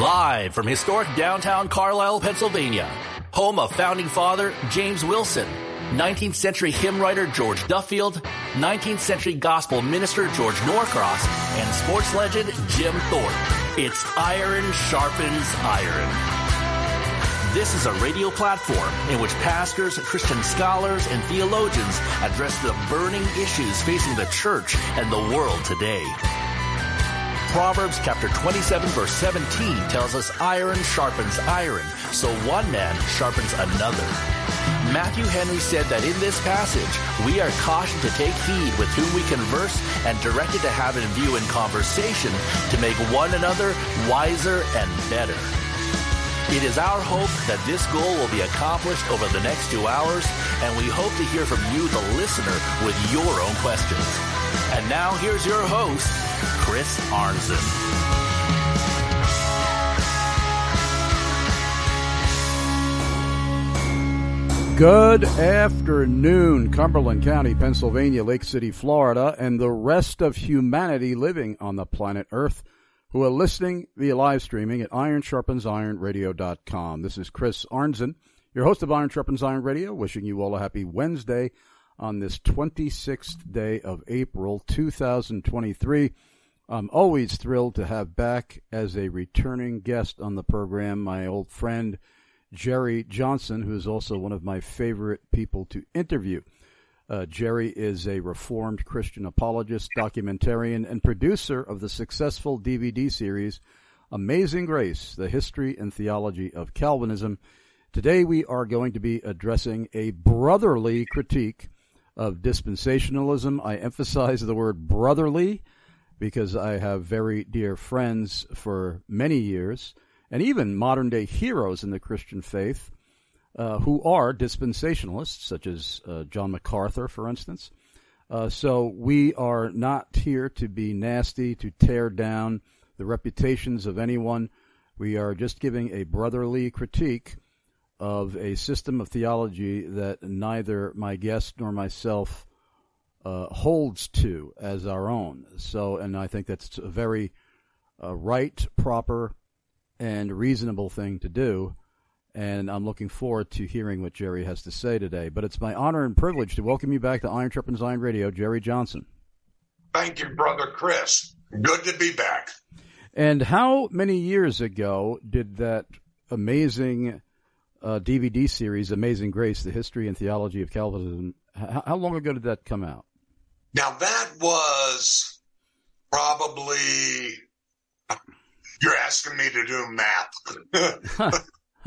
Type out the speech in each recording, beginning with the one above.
Live from historic downtown Carlisle, Pennsylvania, home of founding father James Wilson, 19th century hymn writer George Duffield, 19th century gospel minister George Norcross, and sports legend Jim Thorpe. It's Iron Sharpens Iron. This is a radio platform in which pastors, Christian scholars, and theologians address the burning issues facing the church and the world today. Proverbs chapter 27 verse 17 tells us iron sharpens iron, so one man sharpens another. Matthew Henry said that in this passage, we are cautioned to take heed with whom we converse and directed to have in view in conversation to make one another wiser and better. It is our hope that this goal will be accomplished over the next 2 hours, and we hope to hear from you, the listener, with your own questions. And now here's your host, Chris Arnzen. Good afternoon, Cumberland County, Pennsylvania, Lake City, Florida, and the rest of humanity living on the planet Earth who are listening via live streaming at ironsharpensironradio.com. This is Chris Arnzen, your host of Iron Sharpens Iron Radio, wishing you all a happy Wednesday on this 26th day of April 2023. I'm always thrilled to have back as a returning guest on the program my old friend Jerry Johnson, who is also one of my favorite people to interview. Jerry is a Reformed Christian apologist, documentarian, and producer of the successful DVD series Amazing Grace, The History and Theology of Calvinism. Today we are going to be addressing a brotherly critique of dispensationalism. I emphasize the word brotherly because I have very dear friends for many years, and even modern-day heroes in the Christian faith, who are dispensationalists, such as John MacArthur, for instance. So we are not here to be nasty, to tear down the reputations of anyone. We are just giving a brotherly critique of a system of theology that neither my guest nor myself holds to as our own. So, and I think that's a very right, proper, and reasonable thing to do. And I'm looking forward to hearing what Jerry has to say today. But it's my honor and privilege to welcome you back to Iron Sharpens Iron Radio, Jerry Johnson. Thank you, Brother Chris. Good to be back. And how many years ago did that amazing DVD series, Amazing Grace, The History and Theology of Calvinism, how long ago did that come out? Now, that was probably, you're asking me to do math.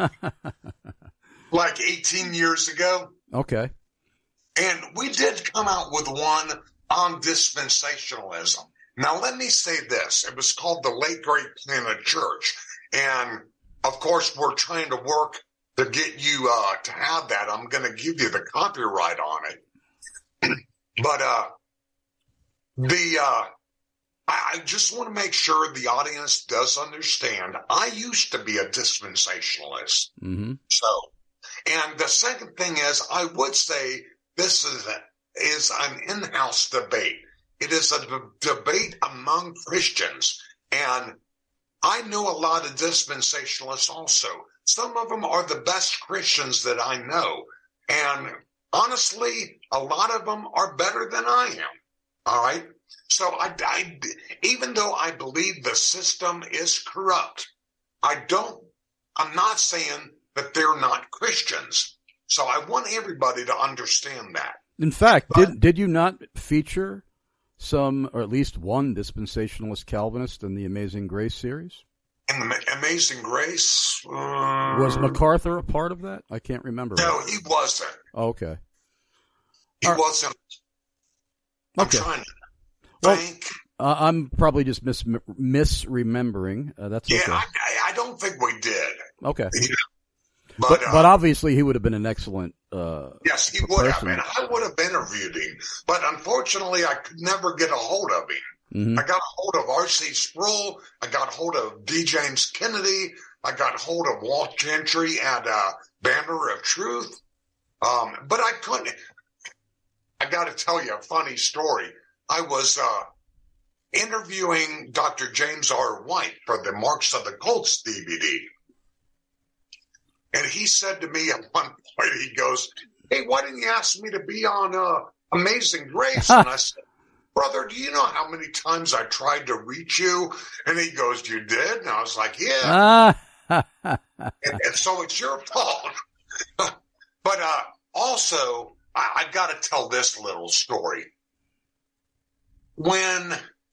Like 18 years ago. Okay. And we did come out with one on dispensationalism. Now, let me say this. It was called The Late Great Planet Church. And, of course, we're trying to work to get you to have that. I'm going to give you the copyright on it. But I just want to make sure the audience does understand. I used to be a dispensationalist. Mm-hmm. So, and the second thing is, I would say this is an in-house debate. It is a debate among Christians. And I know a lot of dispensationalists also. Some of them are the best Christians that I know. And honestly, a lot of them are better than I am. All right. So I even though I believe the system is corrupt, I'm not saying that they're not Christians. So I want everybody to understand that. In fact, did you not feature some, or at least one dispensationalist Calvinist in the Amazing Grace series? In the Amazing Grace? Was MacArthur a part of that? I can't remember. No, he wasn't. Okay. He wasn't. I'm Okay. trying to think. I'm probably just misremembering. That's okay. Yeah, I don't think we did. Okay. Yeah. But obviously he would have been an excellent yes, he would person. have. And I would have interviewed him. But unfortunately, I could never get a hold of him. Mm-hmm. I got a hold of R.C. Sproul. I got a hold of D. James Kennedy. I got a hold of Walt Gentry at Banner of Truth. But I couldn't. I got to tell you a funny story. I was interviewing Dr. James R. White for the Marks of the Colts DVD. And he said to me at one point, he goes, "Hey, why didn't you ask me to be on Amazing Grace?" And I said, "Brother, do you know how many times I tried to reach you?" And he goes, "You did?" And I was like, "Yeah." And so it's your fault. But also, I got to tell this little story. When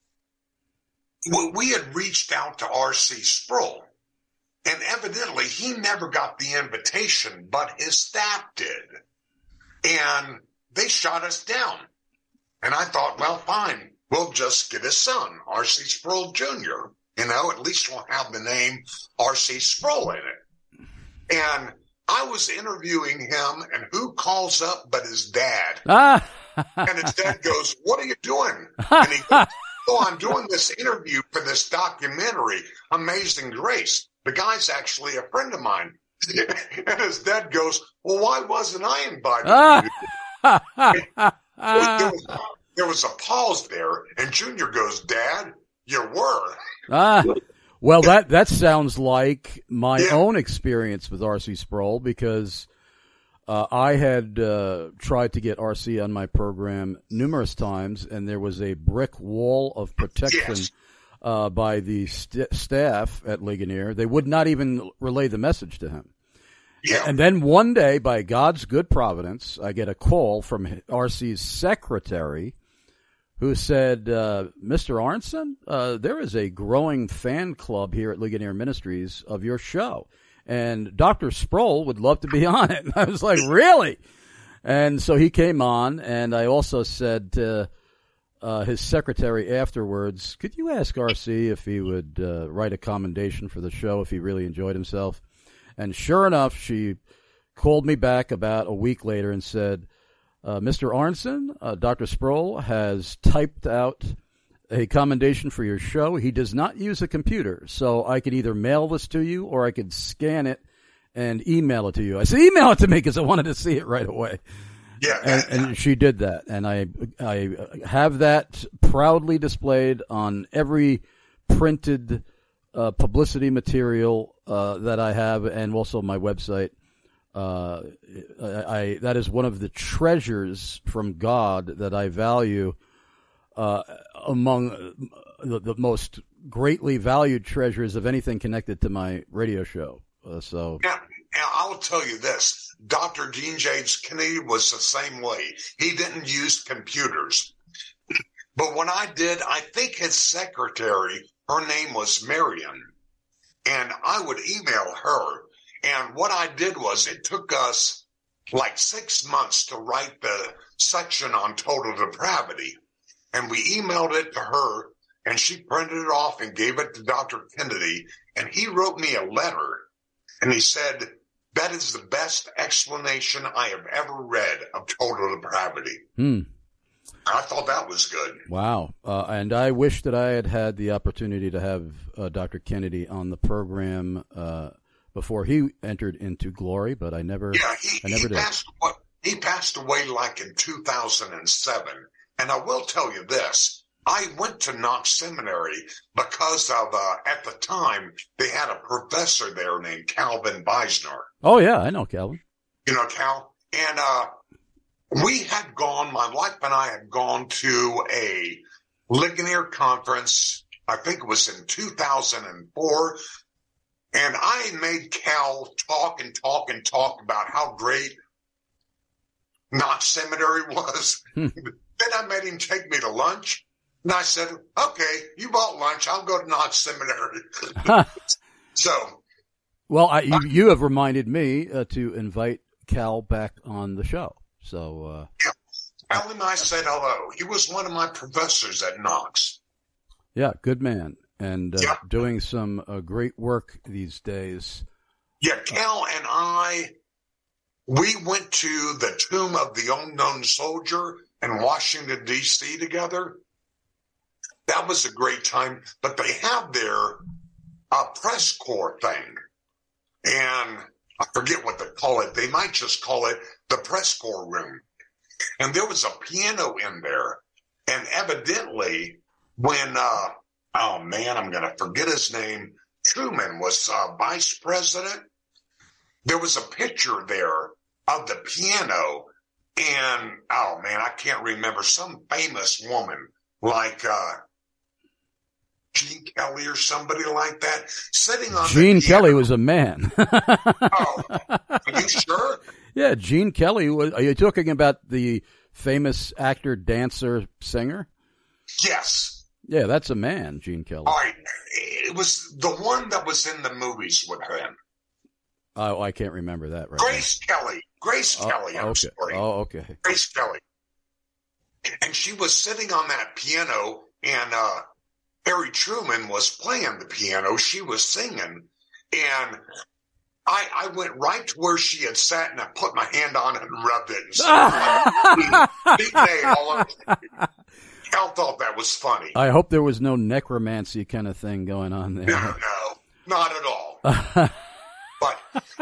we had reached out to R.C. Sproul, and evidently he never got the invitation, but his staff did. And they shot us down. And I thought, well, fine, we'll just get his son, R.C. Sproul Jr. At least we'll have the name R.C. Sproul in it. And I was interviewing him, and who calls up but his dad? And his dad goes, "What are you doing?" And he goes, "Oh, I'm doing this interview for this documentary, Amazing Grace. The guy's actually a friend of mine." And his dad goes, "Well, why wasn't I invited?" There was a pause there, and Junior goes, "Dad, you were." Well, that sounds like my own experience with R.C. Sproul, because I had tried to get R.C. on my program numerous times, and there was a brick wall of protection by the staff at Ligonier. They would not even relay the message to him. Yeah. And then one day, by God's good providence, I get a call from R.C.'s secretary, who said, "Mr. Arnson, there is a growing fan club here at Ligonier Ministries of your show, and Dr. Sproul would love to be on it." And I was like, "Really?" And so he came on, and I also said to his secretary afterwards, "Could you ask R.C. if he would write a commendation for the show if he really enjoyed himself?" And sure enough, she called me back about a week later and said, "Mr. Arnson, Dr. Sproul has typed out a commendation for your show. He does not use a computer, so I could either mail this to you or I could scan it and email it to you." I said, "Email it to me," because I wanted to see it right away. Yeah. And she did that, and I have that proudly displayed on every printed publicity material that I have, and also my website. That is one of the treasures from God that I value among the most greatly valued treasures of anything connected to my radio show. So now, I'll tell you this. Dr. Dean James Kennedy was the same way. He didn't use computers. But when I did, I think his secretary, her name was Marion, and I would email her. And what I did was, it took us like 6 months to write the section on total depravity. And we emailed it to her, and she printed it off and gave it to Dr. Kennedy. And he wrote me a letter, and he said, "That is the best explanation I have ever read of total depravity." I thought that was good. Wow. And I wish that I had had the opportunity to have Dr. Kennedy on the program before he entered into glory, but I never did. He passed away like in 2007. And I will tell you this. I went to Knox Seminary because of, at the time, they had a professor there named Calvin Beisner. Oh, yeah, I know Calvin. You know Cal? And we had gone, my wife and I had gone to a Ligonier conference, I think it was in 2004, and I made Cal talk about how great Knox Seminary was. Then I made him take me to lunch. And I said, "Okay, you bought lunch. I'll go to Knox Seminary." Well, you have reminded me to invite Cal back on the show. So, Cal and I said hello. He was one of my professors at Knox. Yeah, good man. And doing some great work these days. Yeah, Cal and we went to the Tomb of the Unknown Soldier in Washington, D.C. together. That was a great time. But they have their press corps thing. And I forget what they call it. They might just call it the press corps room. And there was a piano in there. And evidently, when, oh man, I'm going to forget his name. Truman was vice president. There was a picture there of the piano, and oh man, I can't remember, some famous woman like Gene Kelly or somebody like that sitting on Gene the piano. Kelly was a man. Oh, are you sure? Yeah, Gene Kelly. Are you talking about the famous actor, dancer, singer? Yes. Yeah, that's a man, Gene Kelly. All right. It was the one that was in the movies with him. Oh, I can't remember that right Grace Kelly. Grace Kelly, I'm okay. sorry. Oh, okay. Grace Kelly. And she was sitting on that piano, and Harry Truman was playing the piano. She was singing, and I went right to where she had sat, and I put my hand on it and rubbed it. And I thought that was funny. I hope there was no necromancy kind of thing going on there. No, not at all. But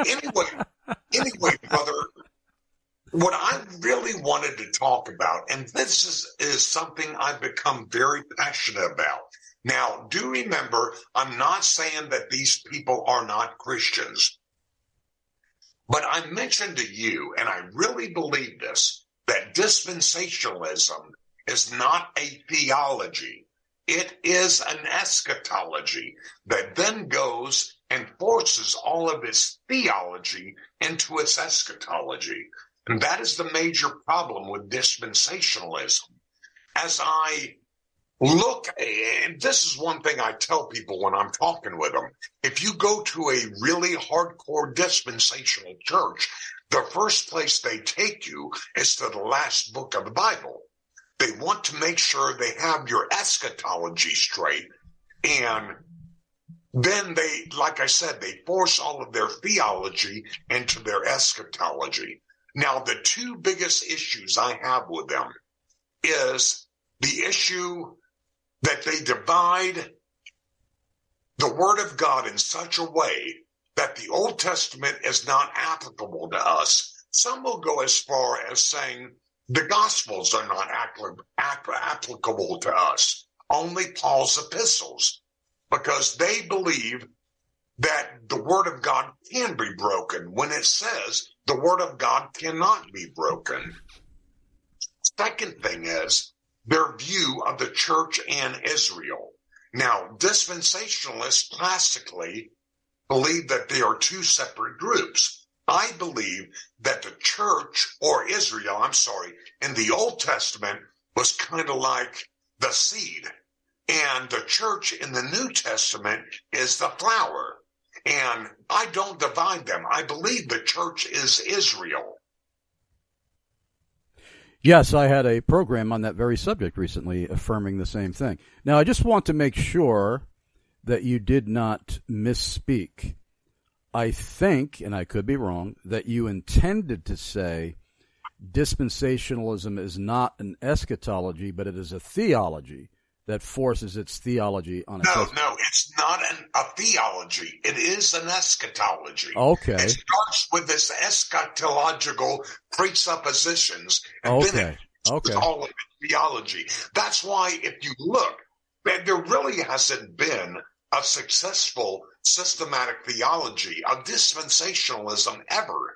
anyway, brother, what I really wanted to talk about, and this is something I've become very passionate about. Now, do remember, I'm not saying that these people are not Christians. But I mentioned to you, and I really believe this, that dispensationalism is not a theology. It is an eschatology that then goes and forces all of its theology into its eschatology. And that is the major problem with dispensationalism. As I look, and this is one thing I tell people when I'm talking with them, if you go to a really hardcore dispensational church, the first place they take you is to the last book of the Bible. They want to make sure they have your eschatology straight, and then they, like I said, they force all of their theology into their eschatology. Now, the two biggest issues I have with them is the issue that they divide the Word of God in such a way that the Old Testament is not applicable to us. Some will go as far as saying the Gospels are not applicable to us, only Paul's epistles, because they believe that the Word of God can be broken when it says the Word of God cannot be broken. Second thing is their view of the church and Israel. Now, dispensationalists classically believe that they are two separate groups. I believe that the church, or Israel, in the Old Testament was kind of like the seed. And the church in the New Testament is the flower. And I don't divide them. I believe the church is Israel. Yes, I had a program on that very subject recently affirming the same thing. Now, I just want to make sure that you did not misspeak. I think, and I could be wrong, that you intended to say dispensationalism is not an eschatology, but it is a theology that forces its theology on its... No, it's not a theology. It is an eschatology. Okay. It starts with this eschatological presuppositions, and then it's all of theology. That's why if you look, there really hasn't been a successful systematic theology of dispensationalism ever.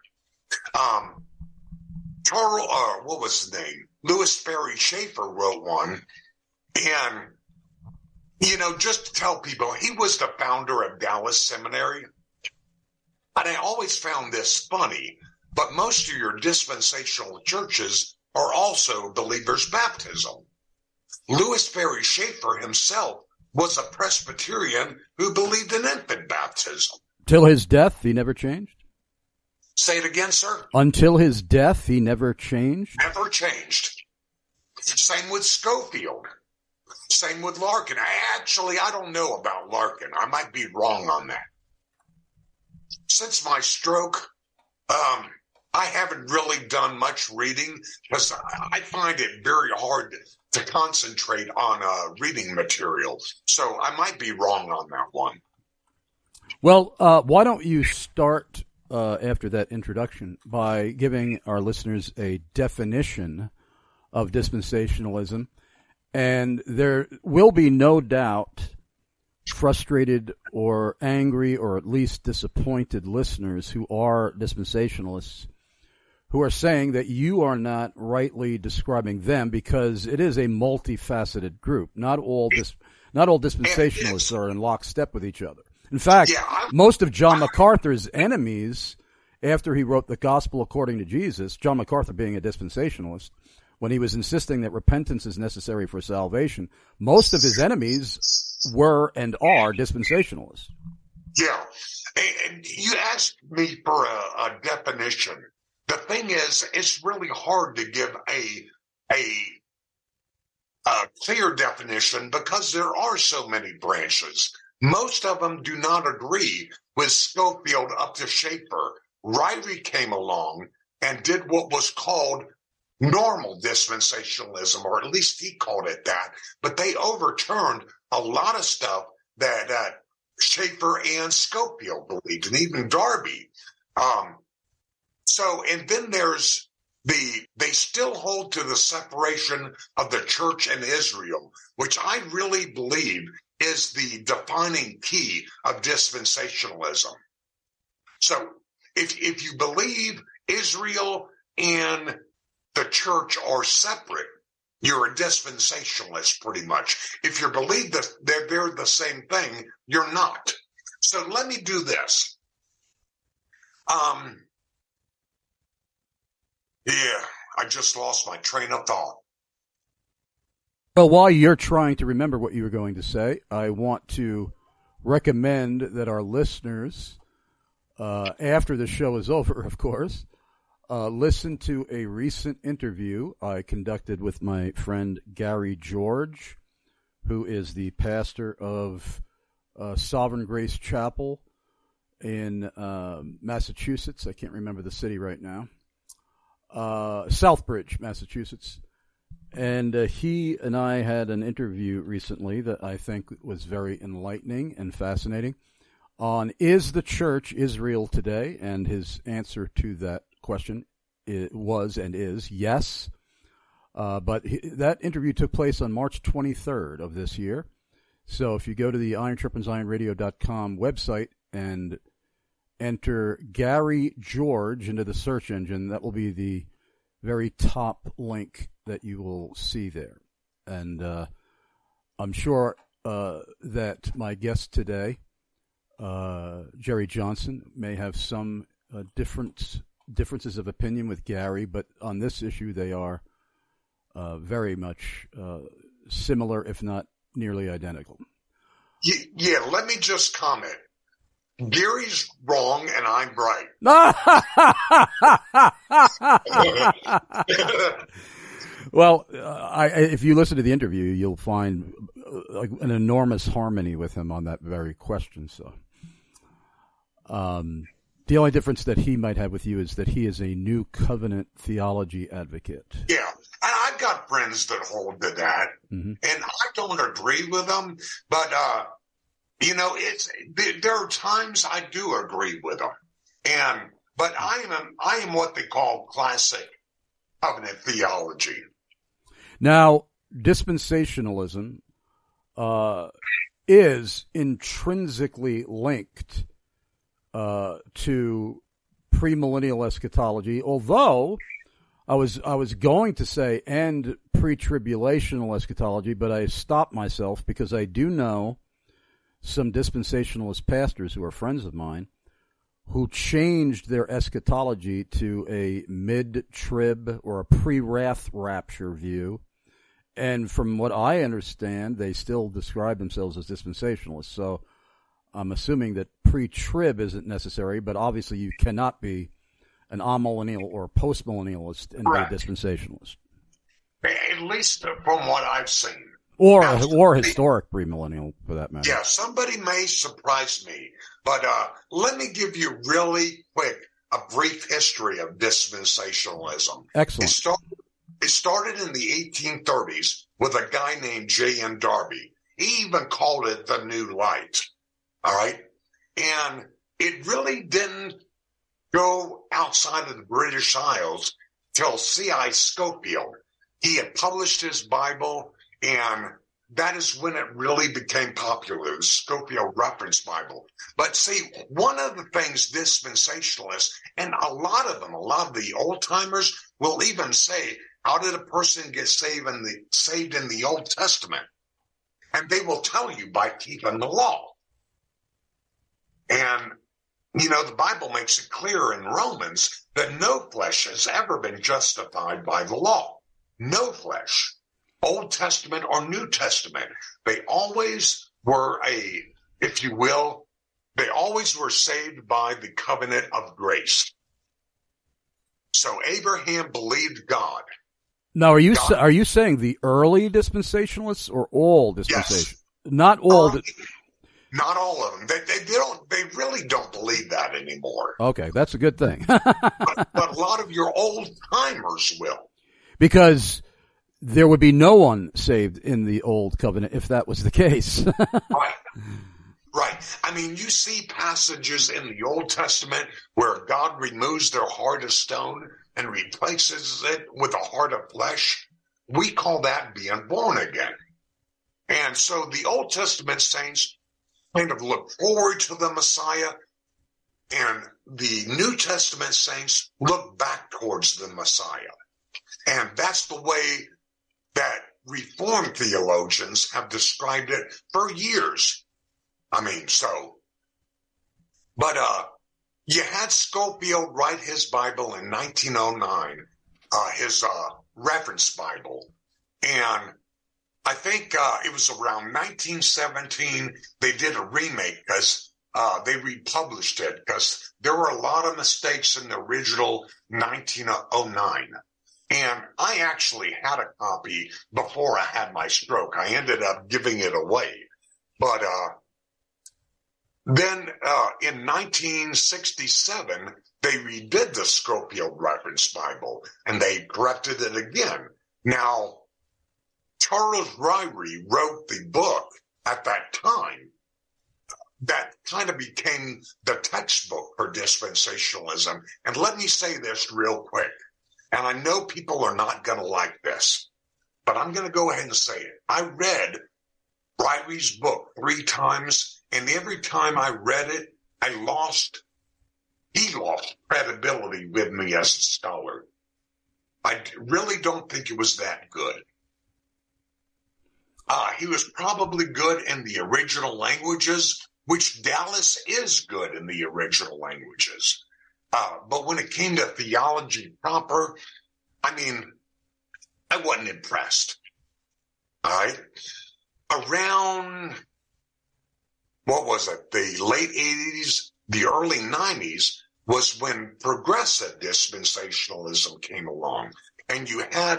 What was his name? Louis Berry Schaeffer wrote one. And, just to tell people, he was the founder of Dallas Seminary. And I always found this funny, but most of your dispensational churches are also believers' baptism. Louis Berry Schaeffer himself was a Presbyterian who believed in infant baptism. Till his death, he never changed? Say it again, sir. Until his death, he never changed? Never changed. Same with Schofield. Same with Larkin. I don't know about Larkin. I might be wrong on that. Since my stroke, I haven't really done much reading because I find it very hard to concentrate on reading material. So I might be wrong on that one. Well, why don't you start after that introduction by giving our listeners a definition of dispensationalism And there will be no doubt frustrated or angry or at least disappointed listeners who are dispensationalists who are saying that you are not rightly describing them because it is a multifaceted group. Not all dispensationalists are in lockstep with each other. In fact, most of John MacArthur's enemies after he wrote The Gospel According to Jesus, John MacArthur being a dispensationalist, when he was insisting that repentance is necessary for salvation, most of his enemies were and are dispensationalists. Yeah. And you asked me for a definition. The thing is, it's really hard to give a clear definition because there are so many branches. Most of them do not agree with Scofield up to Schaeffer. Ryrie came along and did what was called normal dispensationalism, or at least he called it that, but they overturned a lot of stuff that Schaeffer and Scofield believed, and even Darby. And then there's they still hold to the separation of the church and Israel, which I really believe is the defining key of dispensationalism. So if you believe Israel and the church are separate, you're a dispensationalist pretty much. If you believe that they're the same thing, you're not. So let me do this. I just lost my train of thought. Well, while you're trying to remember what you were going to say, I want to recommend that our listeners, after the show is over, of course, listen to a recent interview I conducted with my friend Gary George, who is the pastor of Sovereign Grace Chapel in Massachusetts. I can't remember the city right now. Southbridge, Massachusetts. And he and I had an interview recently that I think was very enlightening and fascinating on is the church Israel today? And his answer to that question was and is yes. But that interview took place on March 23rd of this year. So if you go to the IronTripAndZionRadio.com website and enter Gary George into the search engine, that will be the very top link that you will see there. And I'm sure that my guest today, Jerry Johnson, may have some differences of opinion with Gary, but on this issue they are very much similar, if not nearly identical. Yeah, let me just comment. Gary's wrong and I'm right. Well, if you listen to the interview, you'll find like an enormous harmony with him on that very question. So, the only difference that he might have with you is that he is a new covenant theology advocate. Yeah, and I've got friends that hold to that, and I don't agree with them, but there are times I do agree with them, but I am what they call classic covenant theology. Now, dispensationalism is intrinsically linked to premillennial eschatology, although I was going to say and pre-tribulational eschatology, but I stopped myself because I do know some dispensationalist pastors who are friends of mine who changed their eschatology to a mid-trib or a pre-wrath rapture view. And from what I understand, they still describe themselves as dispensationalists. So I'm assuming that pre-trib isn't necessary, but obviously you cannot be an amillennial or postmillennialist and be a dispensationalist. At least from what I've seen. Or historic premillennial, for that matter. Yeah, somebody may surprise me, but let me give you really quick a brief history of dispensationalism. Excellent. It started in the 1830s with a guy named J.N. Darby. He even called it the New Light. All right? And it really didn't go outside of the British Isles till C.I. Scofield. He had published his Bible And that is when it really became popular, the Scofield Reference Bible. But see, one of the things dispensationalists, and a lot of the old timers will even say, how did a person get saved in the Old Testament? And they will tell you by keeping the law. And, the Bible makes it clear in Romans that no flesh has ever been justified by the law. No flesh. Old Testament or New Testament. They always were if you will, they always were saved by the covenant of grace. So Abraham believed God. Now, are you saying the early dispensationalists or all dispensationalists? Yes. Not all. Not all of them. They really don't believe that anymore. Okay, that's a good thing. but a lot of your old timers will. Because there would be no one saved in the old covenant if that was the case. Right. I mean, you see passages in the Old Testament where God removes their heart of stone and replaces it with a heart of flesh. We call that being born again. And so the Old Testament saints kind of look forward to the Messiah, and the New Testament saints look back towards the Messiah. And that's the way that Reformed theologians have described it for years. But you had Scofield write his Bible in 1909, his reference Bible. And I think it was around 1917 they did a remake because they republished it because there were a lot of mistakes in the original 1909. And I actually had a copy before I had my stroke. I ended up giving it away. But then in 1967, they redid the Scofield Reference Bible, and they corrected it again. Now, Charles Ryrie wrote the book at that time that kind of became the textbook for dispensationalism. And let me say this real quick. And I know people are not going to like this, but I'm going to go ahead and say it. I read Ryrie's book 3 times, and every time I read it, he lost credibility with me as a scholar. I really don't think it was that good. He was probably good in the original languages, which Dallas is good in the original languages. But when it came to theology proper, I wasn't impressed. All right. Around, the late 80s, the early 90s was when progressive dispensationalism came along. And you had,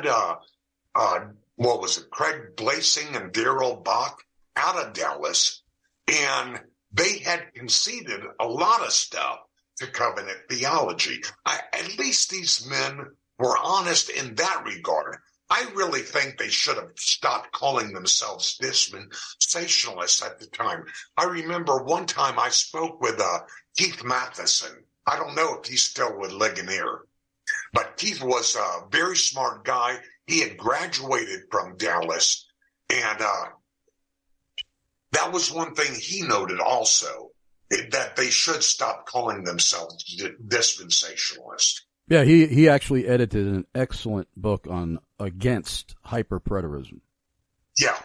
Craig Blasing and Darrell Bach out of Dallas, and they had conceded a lot of stuff to covenant theology. At least these men were honest in that regard. I really think they should have stopped calling themselves dispensationalists at the time. I remember one time I spoke with Keith Matheson. I don't know if he's still with Ligonier, but Keith was a very smart guy. He had graduated from Dallas, and that was one thing he noted also, that they should stop calling themselves dispensationalists. Yeah, he actually edited an excellent book against hyperpreterism. Yeah.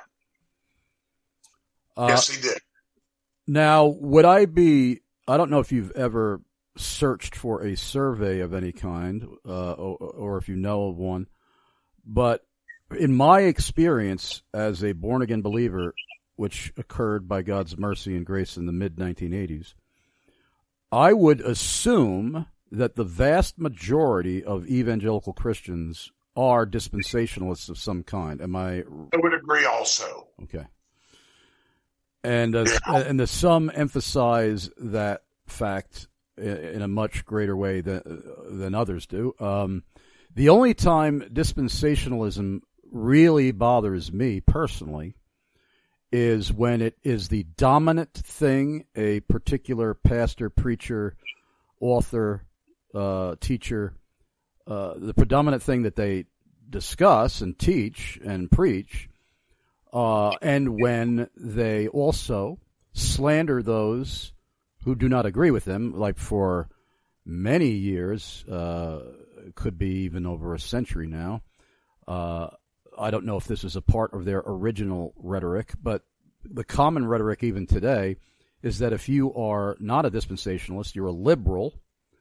Yes, he did. Now, I don't know if you've ever searched for a survey of any kind, or if you know of one, but in my experience as a born-again believer, which occurred by God's mercy and grace in the mid-1980s, I would assume that the vast majority of evangelical Christians are dispensationalists of some kind. I would agree also. Okay. And the some emphasize that fact in a much greater way than others do. The only time dispensationalism really bothers me personally is when it is the dominant thing a particular pastor, preacher, author, teacher, the predominant thing that they discuss and teach and preach and when they also slander those who do not agree with them, like for many years, could be even over a century now. I don't know if this is a part of their original rhetoric, but the common rhetoric even today is that if you are not a dispensationalist, you're a liberal.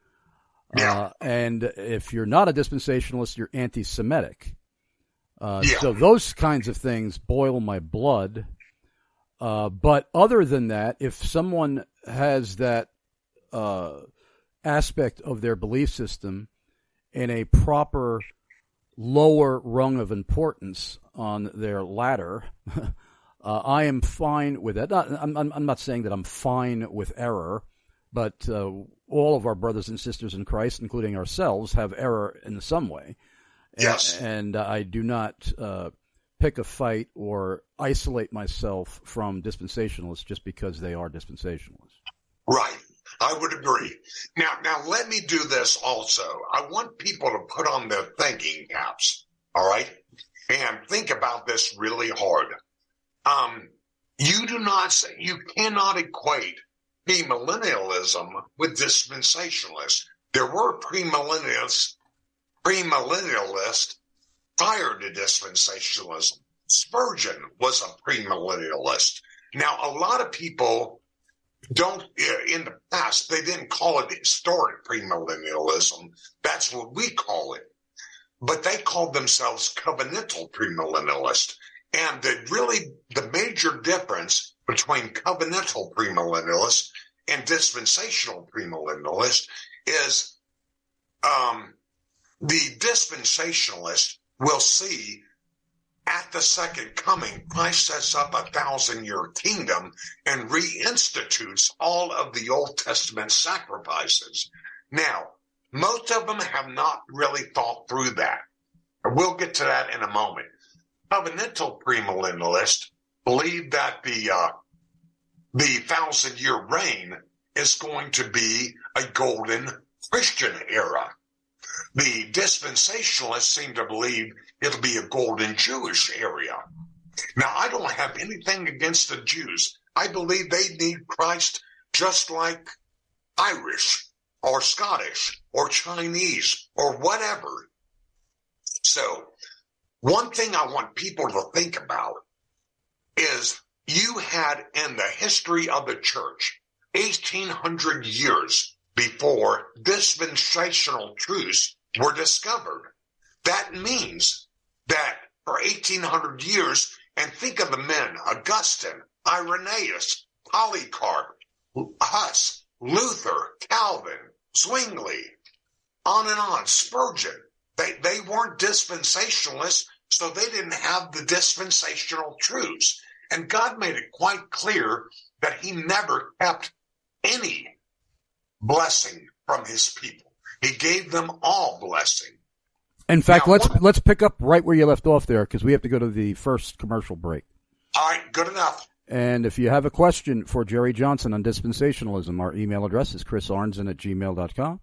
And if you're not a dispensationalist, you're anti-Semitic. So those kinds of things boil my blood. But other than that, if someone has that aspect of their belief system in a proper lower rung of importance on their ladder, I am fine with that. I'm not saying that I'm fine with error, but all of our brothers and sisters in Christ, including ourselves, have error in some way. Yes. And I do not pick a fight or isolate myself from dispensationalists just because they are dispensationalists. Right. I would agree. Now let me do this also. I want people to put on their thinking caps, all right, and think about this really hard. You cannot equate premillennialism with dispensationalists. There were premillennialists prior to dispensationalism. Spurgeon was a premillennialist. Now, a lot of people don't, in the past, they didn't call it historic premillennialism. That's what we call it. But they called themselves covenantal premillennialist. And the major difference between covenantal premillennialist and dispensational premillennialist is the dispensationalist will see at the second coming, Christ sets up a 1,000-year kingdom and reinstitutes all of the Old Testament sacrifices. Now, most of them have not really thought through that. We'll get to that in a moment. Covenantal premillennialists believe that the 1,000-year reign is going to be a golden Christian era. The dispensationalists seem to believe it'll be a golden Jewish area. Now, I don't have anything against the Jews. I believe they need Christ just like Irish or Scottish or Chinese or whatever. So, one thing I want people to think about is you had in the history of the church 1,800 years before dispensational truths were discovered. That means that for 1,800 years, and think of the men, Augustine, Irenaeus, Polycarp, Huss, Luther, Calvin, Zwingli, on and on, Spurgeon. They weren't dispensationalists, so they didn't have the dispensational truths. And God made it quite clear that he never kept any blessing from his people. He gave them all blessing. In fact, now, let's pick up right where you left off there, because we have to go to the first commercial break. All right, good enough. And if you have a question for Jerry Johnson on dispensationalism, our email address is chrisarnzen@gmail.com,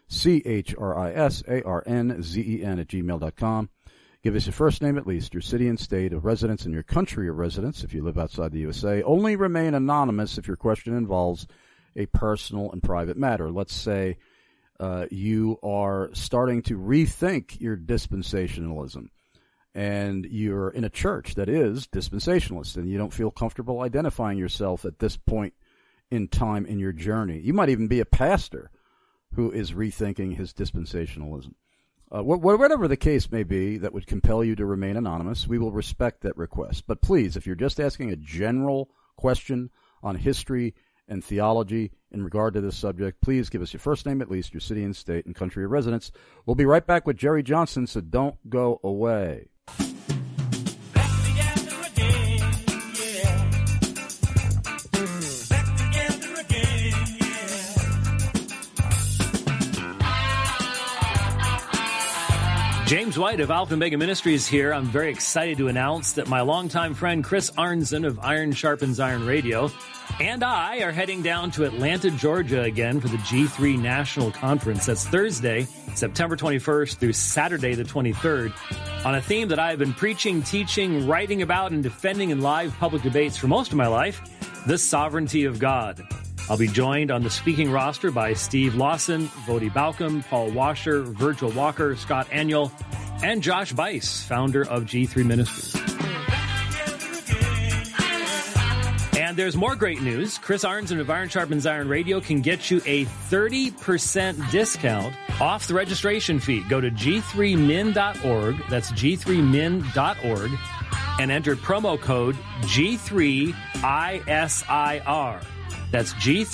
chrisarnzen@gmail.com. Give us your first name at least, your city and state of residence, and your country of residence if you live outside the USA. Only remain anonymous if your question involves a personal and private matter. Let's say you are starting to rethink your dispensationalism, and you're in a church that is dispensationalist, and you don't feel comfortable identifying yourself at this point in time in your journey. You might even be a pastor who is rethinking his dispensationalism. Whatever the case may be that would compel you to remain anonymous, we will respect that request. But please, if you're just asking a general question on history and theology in regard to this subject, please give us your first name at least, your city and state, and country of residence. We'll be right back with Jerry Johnson, so don't go away. James White of Alpha Omega Ministries here. I'm very excited to announce that my longtime friend Chris Arnzen of Iron Sharpens Iron Radio and I are heading down to Atlanta, Georgia again for the G3 National Conference. That's Thursday, September 21st through Saturday the 23rd. on a theme that I have been preaching, teaching, writing about, and defending in live public debates for most of my life, the sovereignty of God. I'll be joined on the speaking roster by Steve Lawson, Voddie Baucham, Paul Washer, Virgil Walker, Scott Aniol, and Josh Buice, founder of G3 Ministries. And there's more great news. Chris Arnzen of Iron Sharpens Iron Radio can get you a 30% discount off the registration fee. Go to g3min.org. That's g3min.org. And enter promo code G3ISIR. That's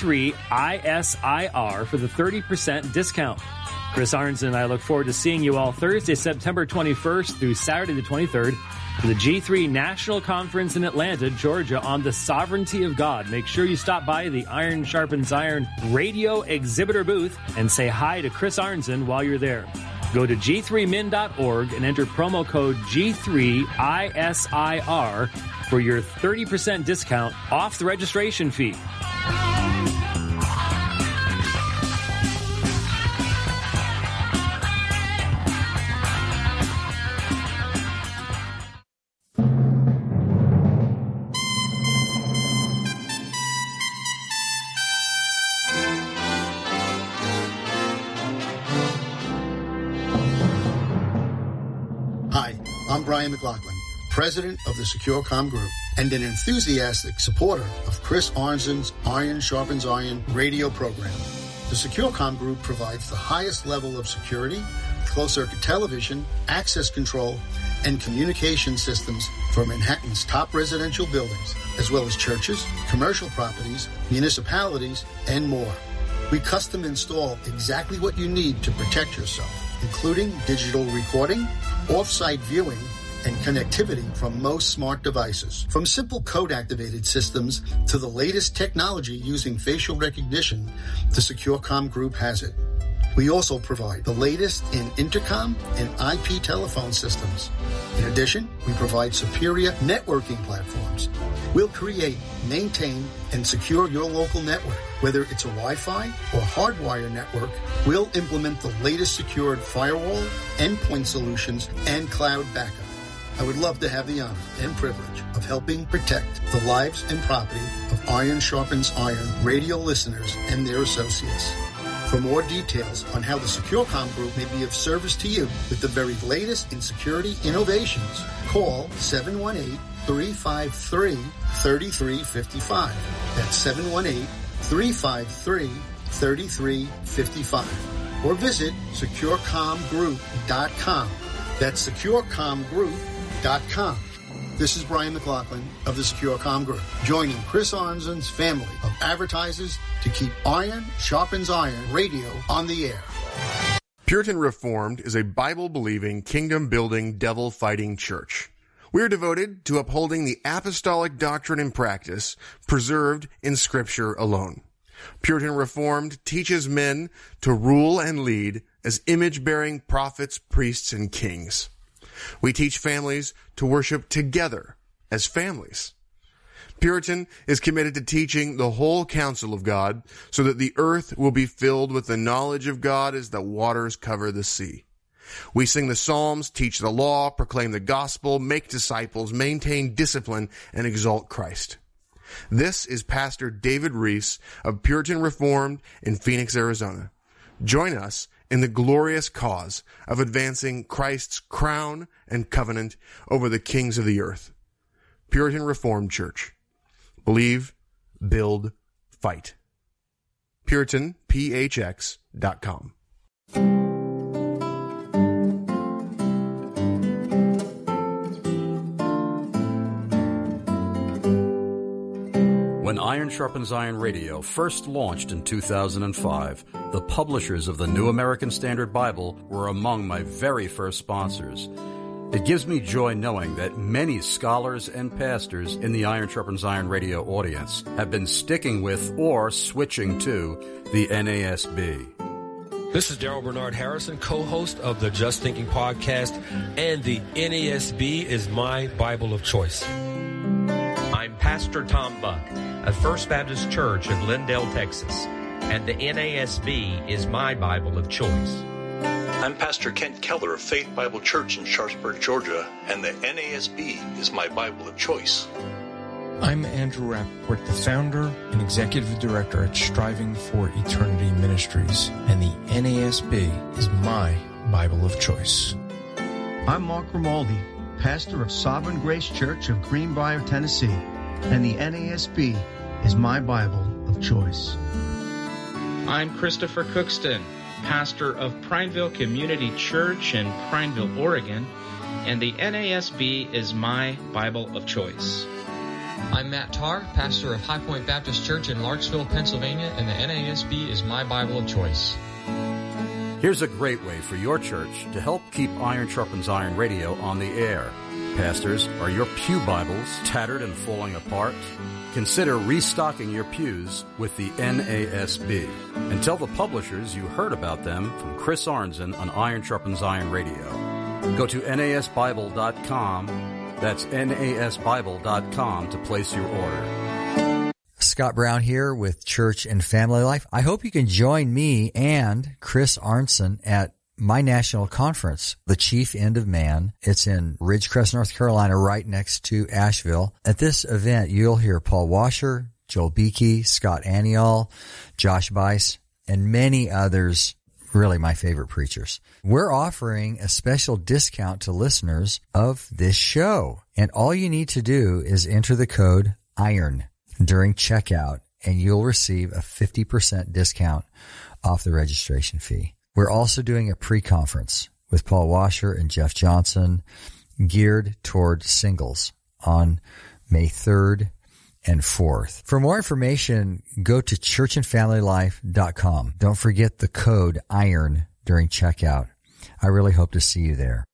G3ISIR for the 30% discount. Chris Arnzen and I look forward to seeing you all Thursday, September 21st through Saturday the 23rd for the G3 National Conference in Atlanta, Georgia on the sovereignty of God. Make sure you stop by the Iron Sharpens Iron radio exhibitor booth and say hi to Chris Arnzen while you're there. Go to g3min.org and enter promo code G3ISIR for your 30% discount off the registration fee. Brian McLaughlin, president of the SecureCom Group and an enthusiastic supporter of Chris Arnzen's Iron Sharpens Iron radio program. The SecureCom Group provides the highest level of security, closed-circuit television, access control, and communication systems for Manhattan's top residential buildings, as well as churches, commercial properties, municipalities, and more. We custom install exactly what you need to protect yourself, including digital recording, off-site viewing, and connectivity from most smart devices. From simple code-activated systems to the latest technology using facial recognition, the SecureCom Group has it. We also provide the latest in intercom and IP telephone systems. In addition, we provide superior networking platforms. We'll create, maintain, and secure your local network. Whether it's a Wi-Fi or hardwire network, we'll implement the latest secured firewall, endpoint solutions, and cloud backup. I would love to have the honor and privilege of helping protect the lives and property of Iron Sharpens Iron radio listeners and their associates. For more details on how the SecureCom Group may be of service to you with the very latest in security innovations, call 718-353-3355. That's 718-353-3355. Or visit securecomgroup.com. That's securecomgroup.com. This is Brian McLaughlin of the SecureCom Group, joining Chris Arnzen's family of advertisers to keep Iron Sharpens Iron radio on the air. Puritan Reformed is a Bible-believing, kingdom-building, devil-fighting church. We are devoted to upholding the apostolic doctrine and practice preserved in Scripture alone. Puritan Reformed teaches men to rule and lead as image-bearing prophets, priests, and kings. We teach families to worship together as families. Puritan is committed to teaching the whole counsel of God so that the earth will be filled with the knowledge of God as the waters cover the sea. We sing the Psalms, teach the law, proclaim the gospel, make disciples, maintain discipline, and exalt Christ. This is Pastor David Reese of Puritan Reformed in Phoenix, Arizona. Join us in the glorious cause of advancing Christ's crown and covenant over the kings of the earth. Puritan Reformed Church. Believe, build, fight. PuritanPHX.com. When Iron Sharpens Iron Radio first launched in 2005, the publishers of the New American Standard Bible were among my very first sponsors. It gives me joy knowing that many scholars and pastors in the Iron Sharpens Iron Radio audience have been sticking with or switching to the NASB. This is Daryl Bernard Harrison, co-host of the Just Thinking podcast, and the NASB is my Bible of choice. I'm Pastor Tom Buck of First Baptist Church in Lindale, Texas, and the NASB is my Bible of choice. I'm Pastor Kent Keller of Faith Bible Church in Sharpsburg, Georgia, and the NASB is my Bible of choice. I'm Andrew Rappaport, the founder and executive director at Striving for Eternity Ministries, and the NASB is my Bible of choice. I'm Mark Grimaldi, pastor of Sovereign Grace Church of Greenbrier, Tennessee, and the NASB is my Bible of choice. I'm Christopher Cookston, pastor of Prineville Community Church in Prineville, Oregon, and the NASB is my Bible of choice. I'm Matt Tarr, pastor of High Point Baptist Church in Larksville, Pennsylvania, and the NASB is my Bible of choice. Here's a great way for your church to help keep Iron Sharpens Iron Radio on the air. Pastors, are your pew Bibles tattered and falling apart? Consider restocking your pews with the NASB. And tell the publishers you heard about them from Chris Arnzen on Iron Sharpens Iron Radio. Go to NASBible.com. That's NASBible.com to place your order. Scott Brown here with Church and Family Life. I hope you can join me and Chris Arnzen at my national conference, The Chief End of Man. It's in Ridgecrest, North Carolina, right next to Asheville. At this event, you'll hear Paul Washer, Joel Beakey, Scott Aniol, Josh Bice, and many others, really my favorite preachers. We're offering a special discount to listeners of this show. And all you need to do is enter the code IRON during checkout, and you'll receive a 50% discount off the registration fee. We're also doing a pre-conference with Paul Washer and Jeff Johnson geared toward singles on May 3rd and 4th. For more information, go to churchandfamilylife.com. Don't forget the code IRON during checkout. I really hope to see you there.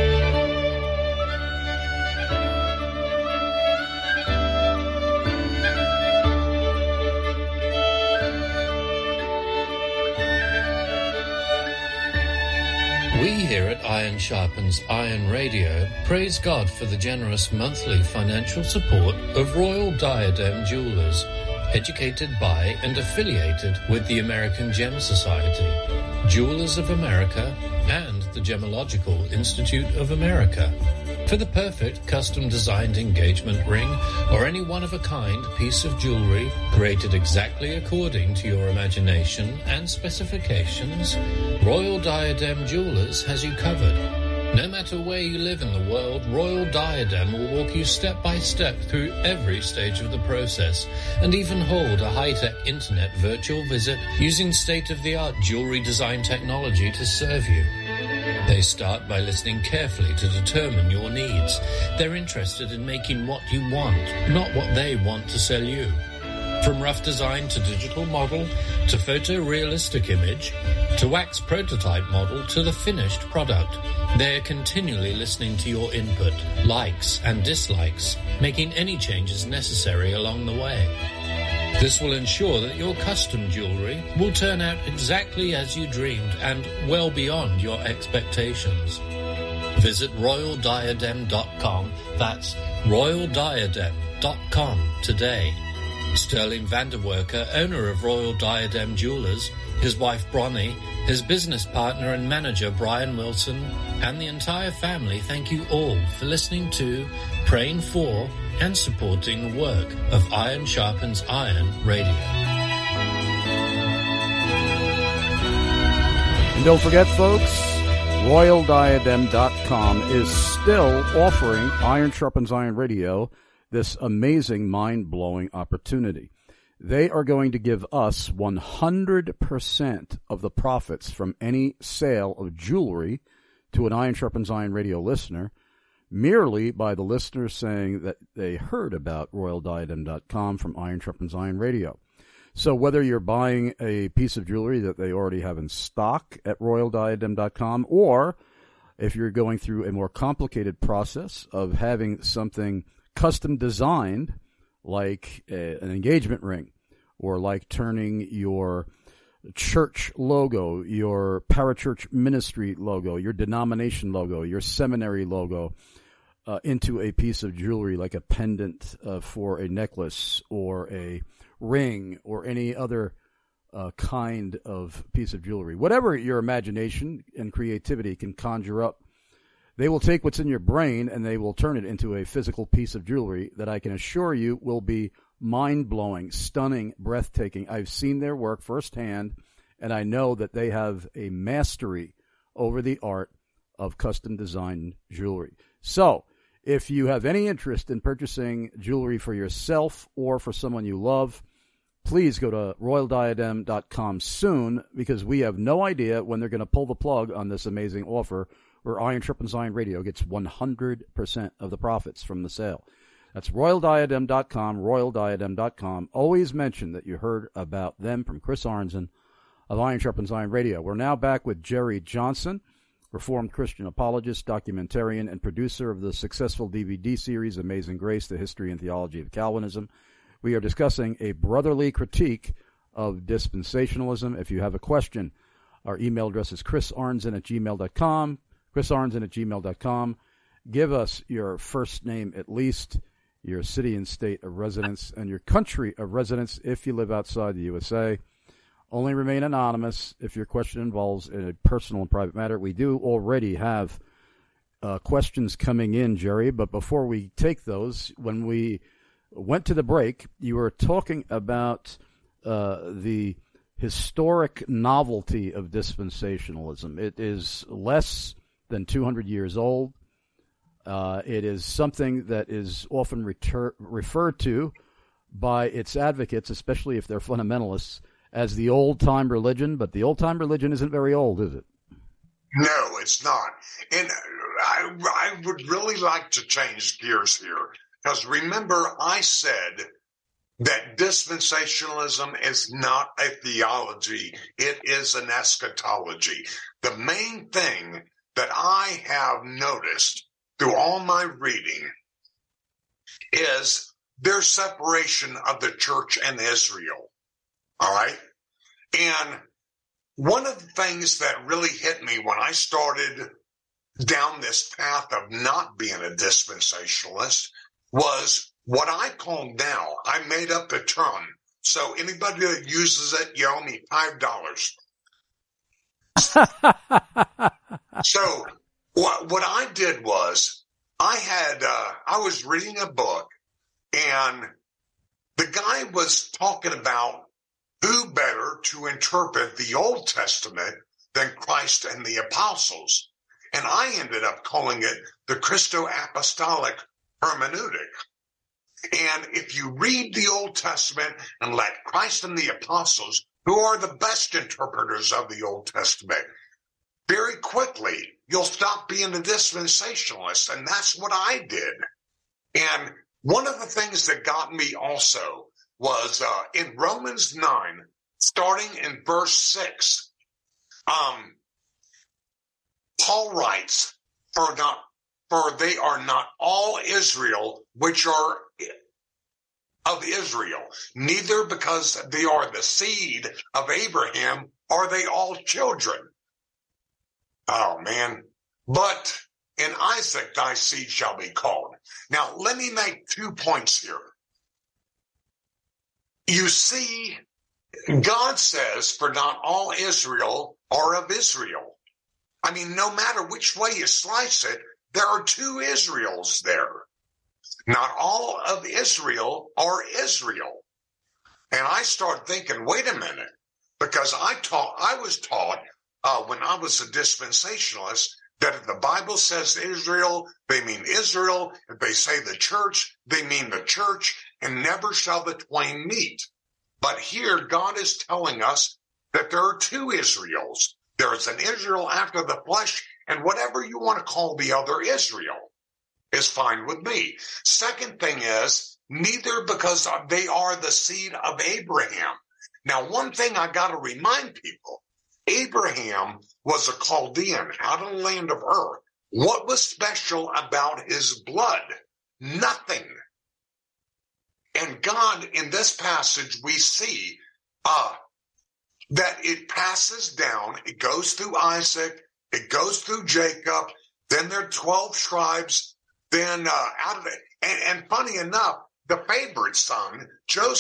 We here at Iron Sharpens Iron Radio praise God for the generous monthly financial support of Royal Diadem Jewelers, educated by and affiliated with the American Gem Society, Jewelers of America, and the Gemological Institute of America. For the perfect custom-designed engagement ring or any one-of-a-kind piece of jewelry created exactly according to your imagination and specifications, Royal Diadem Jewelers has you covered. No matter where you live in the world, Royal Diadem will walk you step by step through every stage of the process and even hold a high-tech internet virtual visit using state-of-the-art jewelry design technology to serve you. They start by listening carefully to determine your needs. They're interested in making what you want, not what they want to sell you. From rough design to digital model, to photorealistic image, to wax prototype model, to the finished product, they're continually listening to your input, likes and dislikes, making any changes necessary along the way. This will ensure that your custom jewelry will turn out exactly as you dreamed and well beyond your expectations. Visit royaldiadem.com. That's royaldiadem.com today. Sterling Vanderwerker, owner of Royal Diadem Jewelers, his wife Bronnie, his business partner and manager Brian Wilson, and the entire family thank you all for listening to, praying for, and supporting the work of Iron Sharpens Iron Radio. And don't forget, folks, RoyalDiadem.com is still offering Iron Sharpens Iron Radio this amazing, mind-blowing opportunity. They are going to give us 100% of the profits from any sale of jewelry to an Iron Sharpens Iron Radio listener, merely by the listeners saying that they heard about RoyalDiadem.com from Iron Sharpens Iron Radio. So whether you're buying a piece of jewelry that they already have in stock at RoyalDiadem.com, or if you're going through a more complicated process of having something custom designed, like an engagement ring, or like turning your church logo, your parachurch ministry logo, your denomination logo, your seminary logo, into a piece of jewelry like a pendant for a necklace or a ring or any other kind of piece of jewelry. Whatever your imagination and creativity can conjure up, they will take what's in your brain and they will turn it into a physical piece of jewelry that I can assure you will be mind-blowing, stunning, breathtaking. I've seen their work firsthand, and I know that they have a mastery over the art of custom-designed jewelry. So, if you have any interest in purchasing jewelry for yourself or for someone you love, please go to royaldiadem.com soon, because we have no idea when they're going to pull the plug on this amazing offer where Iron Sharpens Iron Radio gets 100% of the profits from the sale. That's royaldiadem.com, royaldiadem.com. Always mention that you heard about them from Chris Arnzen of Iron Sharpens Iron Radio. We're now back with Jerry Johnson, Reformed Christian apologist, documentarian, and producer of the successful DVD series Amazing Grace, The History and Theology of Calvinism. We are discussing a brotherly critique of dispensationalism. If you have a question, our email address is chrisarnzen@gmail.com, chrisarnzen@gmail.com. Give us your first name at least, your city and state of residence, and your country of residence if you live outside the USA. Only remain anonymous if your question involves a personal and private matter. We do already have questions coming in, Jerry, but before we take those, when we went to the break, you were talking about the historic novelty of dispensationalism. It is less than 200 years old. It is something that is often referred to by its advocates, especially if they're fundamentalists, as the old-time religion, but the old-time religion isn't very old, is it? No, it's not. And I would really like to change gears here, because remember I said that dispensationalism is not a theology, it is an eschatology. The main thing that I have noticed through all my reading is their separation of the church and Israel. All right? And one of the things that really hit me when I started down this path of not being a dispensationalist was what I call now, I made up the term. So anybody that uses it, you owe me $5. So what I did was I was reading a book, and the guy was talking about who better to interpret the Old Testament than Christ and the apostles. And I ended up calling it the Christo-Apostolic hermeneutic. And if you read the Old Testament and let Christ and the apostles, who are the best interpreters of the Old Testament, very quickly you'll stop being a dispensationalist. And that's what I did. And one of the things that got me also was in Romans 9, starting in verse 6, Paul writes, for they are not all Israel which are of Israel, neither because they are the seed of Abraham are they all children. Oh, man. But in Isaac thy seed shall be called. Now, let me make 2 points here. You see, God says, for not all Israel are of Israel. I mean, no matter which way you slice it, there are two Israels there. Not all of Israel are Israel. And I started thinking, wait a minute, because I was taught when I was a dispensationalist that if the Bible says Israel, they mean Israel. If they say the church, they mean the church, and never shall the twain meet. But here God is telling us that there are two Israels. There is an Israel after the flesh, and whatever you want to call the other Israel is fine with me. Second thing is, neither because they are the seed of Abraham. Now, one thing I got to remind people, Abraham was a Chaldean out of the land of Ur. What was special about his blood? Nothing. And God, in this passage, we see that it passes down. It goes through Isaac. It goes through Jacob. Then there are 12 tribes. Then out of it. And funny enough, the favorite son, Joseph,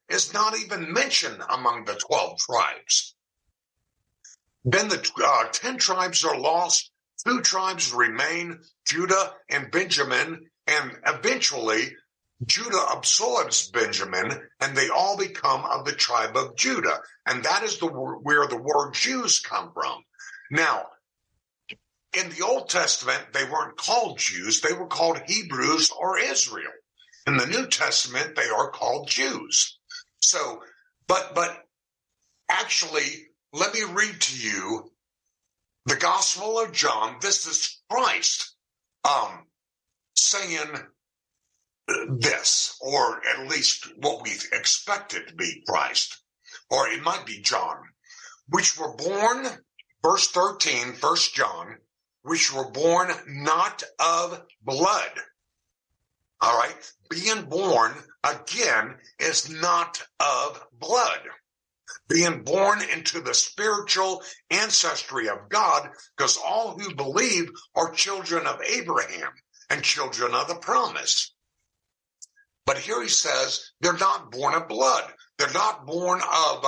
is not even mentioned among the 12 tribes. Then the 10 tribes are lost. 2 tribes remain, Judah and Benjamin, and eventually Judah absorbs Benjamin, and they all become of the tribe of Judah. And that is where the word Jews come from. Now, in the Old Testament, they weren't called Jews. They were called Hebrews or Israel. In the New Testament, they are called Jews. So, but actually, let me read to you the Gospel of John. This is Christ saying this, or at least what we expect it to be Christ, or it might be John, which were born, verse 13, 1 John, which were born not of blood. All right, being born again is not of blood. Being born into the spiritual ancestry of God, because all who believe are children of Abraham and children of the promise. But here he says they're not born of blood. They're not born of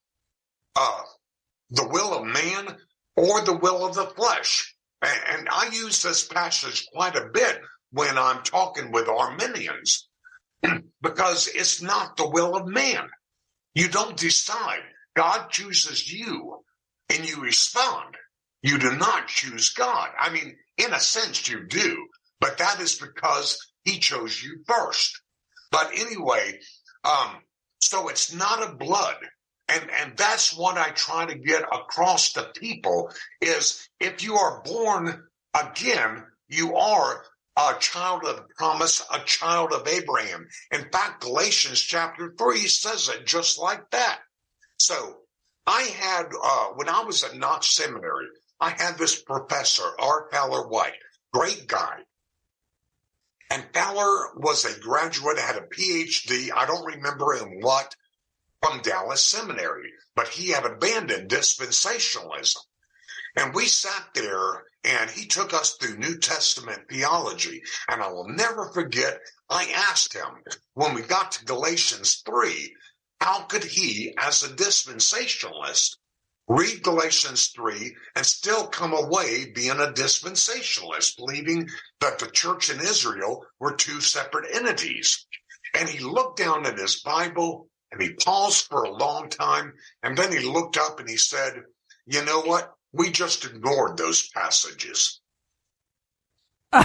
the will of man or the will of the flesh. And I use this passage quite a bit when I'm talking with Arminians, because it's not the will of man. You don't decide. God chooses you, and you respond. You do not choose God. I mean, in a sense, you do, but that is because he chose you first. But anyway, so it's not of blood. And that's what I try to get across to people is if you are born again, you are a child of the promise, a child of Abraham. In fact, Galatians chapter 3 says it just like that. So I had, when I was at Knox Seminary, I had this professor, R. Fowler White, great guy. And Fowler was a graduate, had a PhD, I don't remember in what, from Dallas Seminary, but he had abandoned dispensationalism. And we sat there, and he took us through New Testament theology. And I will never forget, I asked him, when we got to Galatians 3, how could he, as a dispensationalist, read Galatians 3 and still come away being a dispensationalist, believing that the church in Israel were 2 separate entities? And he looked down at his Bible, and he paused for a long time, and then he looked up and he said, you know what? We just ignored those passages. And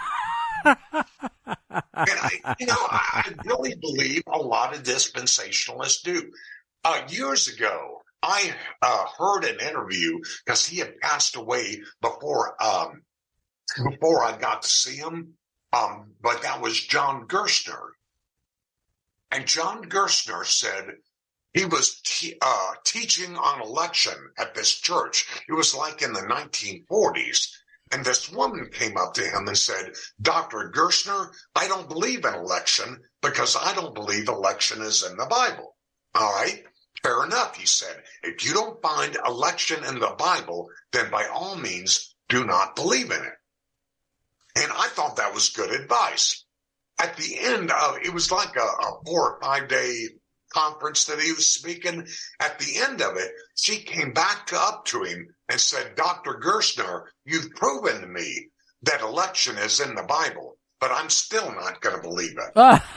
I really believe a lot of dispensationalists do. Years ago, I heard an interview, because he had passed away before I got to see him, but that was John Gerstner. And John Gerstner said he was teaching on election at this church. It was like in the 1940s. And this woman came up to him and said, Dr. Gerstner, I don't believe in election because I don't believe election is in the Bible. All right, fair enough, he said. If you don't find election in the Bible, then by all means, do not believe in it. And I thought that was good advice. At the end of, it was like a 4 or 5 day conference that he was speaking. At the end of it, she came back up to him and said, Dr. Gerstner, you've proven to me that election is in the Bible, but I'm still not going to believe it.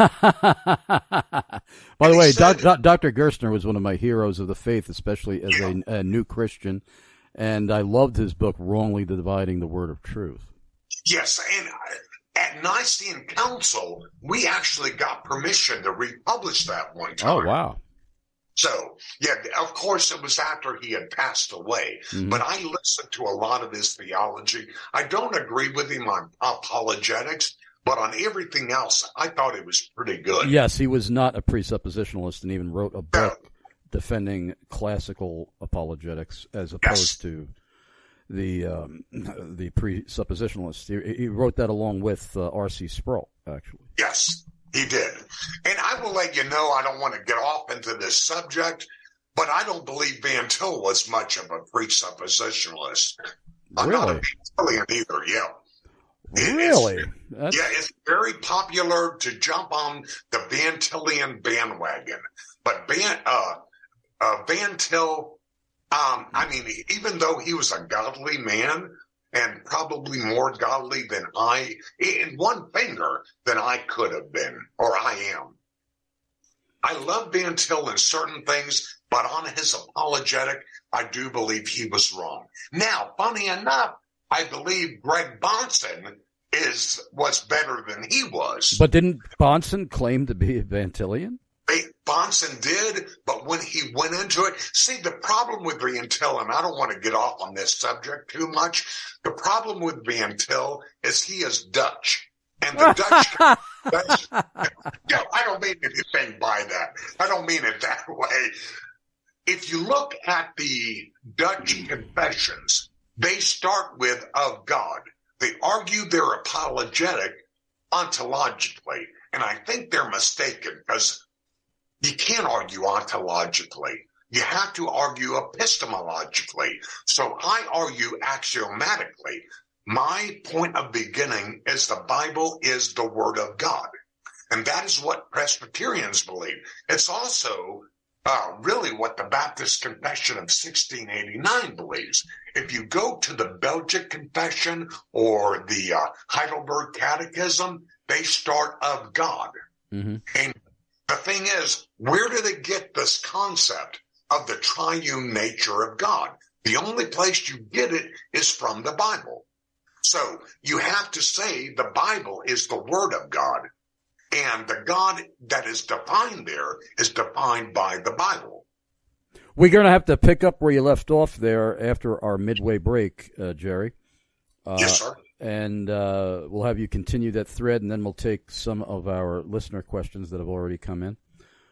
By the way, Dr. Gerstner was one of my heroes of the faith, especially as a new Christian, and I loved his book, Wrongly Dividing the Word of Truth. Yes, and at Nicene Council, we actually got permission to republish that one time. Oh, wow. So, yeah, of course, it was after he had passed away. Mm-hmm. But I listened to a lot of his theology. I don't agree with him on apologetics, but on everything else, I thought it was pretty good. Yes, he was not a presuppositionalist and even wrote a book defending classical apologetics as opposed to the presuppositionalists. He wrote that along with R.C. Sproul, actually. Yes, he did. And I will let you know, I don't want to get off into this subject, but I don't believe Van Til was much of a presuppositionalist. I'm not a Van Tilian either, Really? It's very popular to jump on the Van Tilian bandwagon. But Van Til, I mean, even though he was a godly man and probably more godly than in one finger than I could have been, or I am. I love Van Til in certain things, but on his apologetic, I do believe he was wrong. Now, funny enough, I believe Greg Bahnsen was better than he was. But didn't Bahnsen claim to be a Van Tillian? Bahnsen did, but when he went into it, see, the problem with Van Til, and I don't want to get off on this subject too much, the problem with Van Til is he is Dutch. And the Dutch, I don't mean anything by that. I don't mean it that way. If you look at the Dutch confessions, they start with of God. They argue their apologetic ontologically. And I think they're mistaken because you can't argue ontologically. You have to argue epistemologically. So I argue axiomatically. My point of beginning is the Bible is the Word of God. And that is what Presbyterians believe. It's also really what the Baptist Confession of 1689 believes. If you go to the Belgic Confession or the Heidelberg Catechism, they start of God. Mm-hmm. And the thing is, where do they get this concept of the triune nature of God? The only place you get it is from the Bible. So you have to say the Bible is the Word of God, and the God that is defined there is defined by the Bible. We're going to have to pick up where you left off there after our midway break, Jerry. Yes, sir. And we'll have you continue that thread, and then we'll take some of our listener questions that have already come in.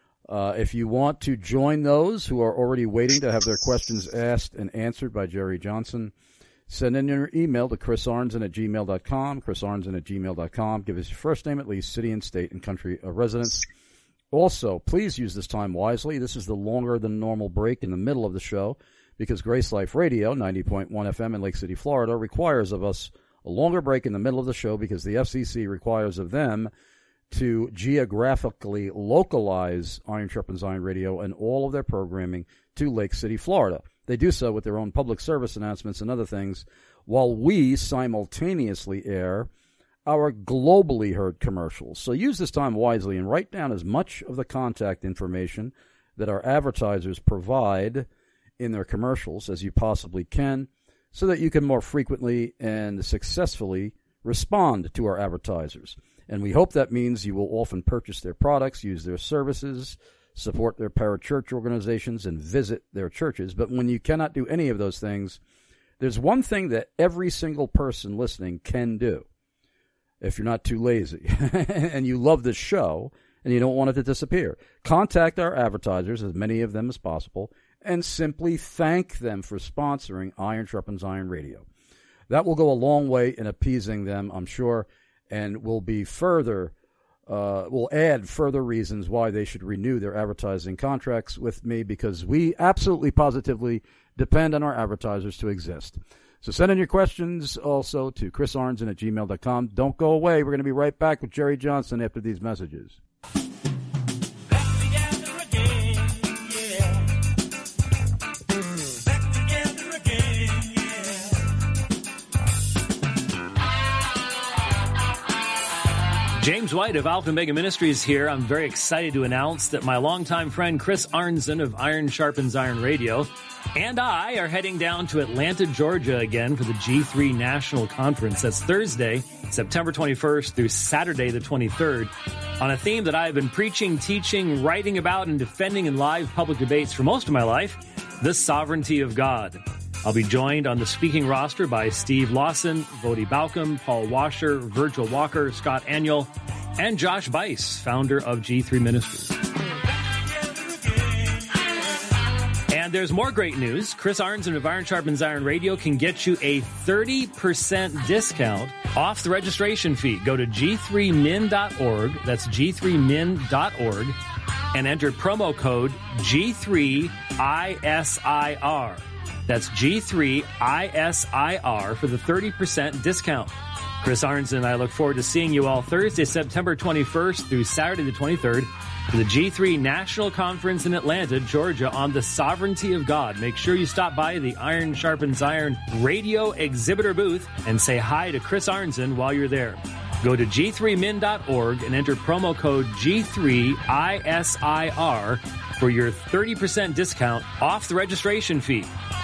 If you want to join those who are already waiting to have their questions asked and answered by Jerry Johnson, send in your email to chrisarnson@gmail.com, chrisarnson@gmail.com. Give us your first name, at least, city and state and country of residence. Also, please use this time wisely. This is the longer than normal break in the middle of the show because Grace Life Radio, 90.1 FM in Lake City, Florida, requires of us a longer break in the middle of the show because the FCC requires of them to geographically localize Iron Sharpens Iron Radio and all of their programming to Lake City, Florida. They do so with their own public service announcements and other things, while we simultaneously air our globally heard commercials. So use this time wisely and write down as much of the contact information that our advertisers provide in their commercials as you possibly can so that you can more frequently and successfully respond to our advertisers. And we hope that means you will often purchase their products, use their services, support their parachurch organizations, and visit their churches. But when you cannot do any of those things, there's one thing that every single person listening can do. If you're not too lazy and you love this show and you don't want it to disappear, contact our advertisers, as many of them as possible, and simply thank them for sponsoring Iron Sharpens Iron Radio. That will go a long way in appeasing them, I'm sure, and will be will add further reasons why they should renew their advertising contracts with me, because we absolutely positively depend on our advertisers to exist. So send in your questions also to chrisarnson@gmail.com. Don't go away. We're going to be right back with Jerry Johnson after these messages. James White of Alpha Omega Ministries here. I'm very excited to announce that my longtime friend Chris Arnson of Iron Sharpens Iron Radio and I are heading down to Atlanta, Georgia again for the G3 National Conference. That's Thursday, September 21st through Saturday the 23rd, on a theme that I've been preaching, teaching, writing about, and defending in live public debates for most of my life, the sovereignty of God. I'll be joined on the speaking roster by Steve Lawson, Vodi Balcom, Paul Washer, Virgil Walker, Scott Aniol, and Josh Bice, founder of G3 Ministries. And there's more great news. Chris Arnson of Iron Sharpens Iron Radio can get you a 30% discount off the registration fee. Go to g3min.org. That's g3min.org. And enter promo code G3ISIR. That's G3ISIR for the 30% discount. Chris Arnson and I look forward to seeing you all Thursday, September 21st through Saturday the 23rd for the G3 National Conference in Atlanta, Georgia on the sovereignty of God. Make sure you stop by the Iron Sharpens Iron radio exhibitor booth and say hi to Chris Arnzen while you're there. Go to g3min.org and enter promo code G3ISIR for your 30% discount off the registration fee.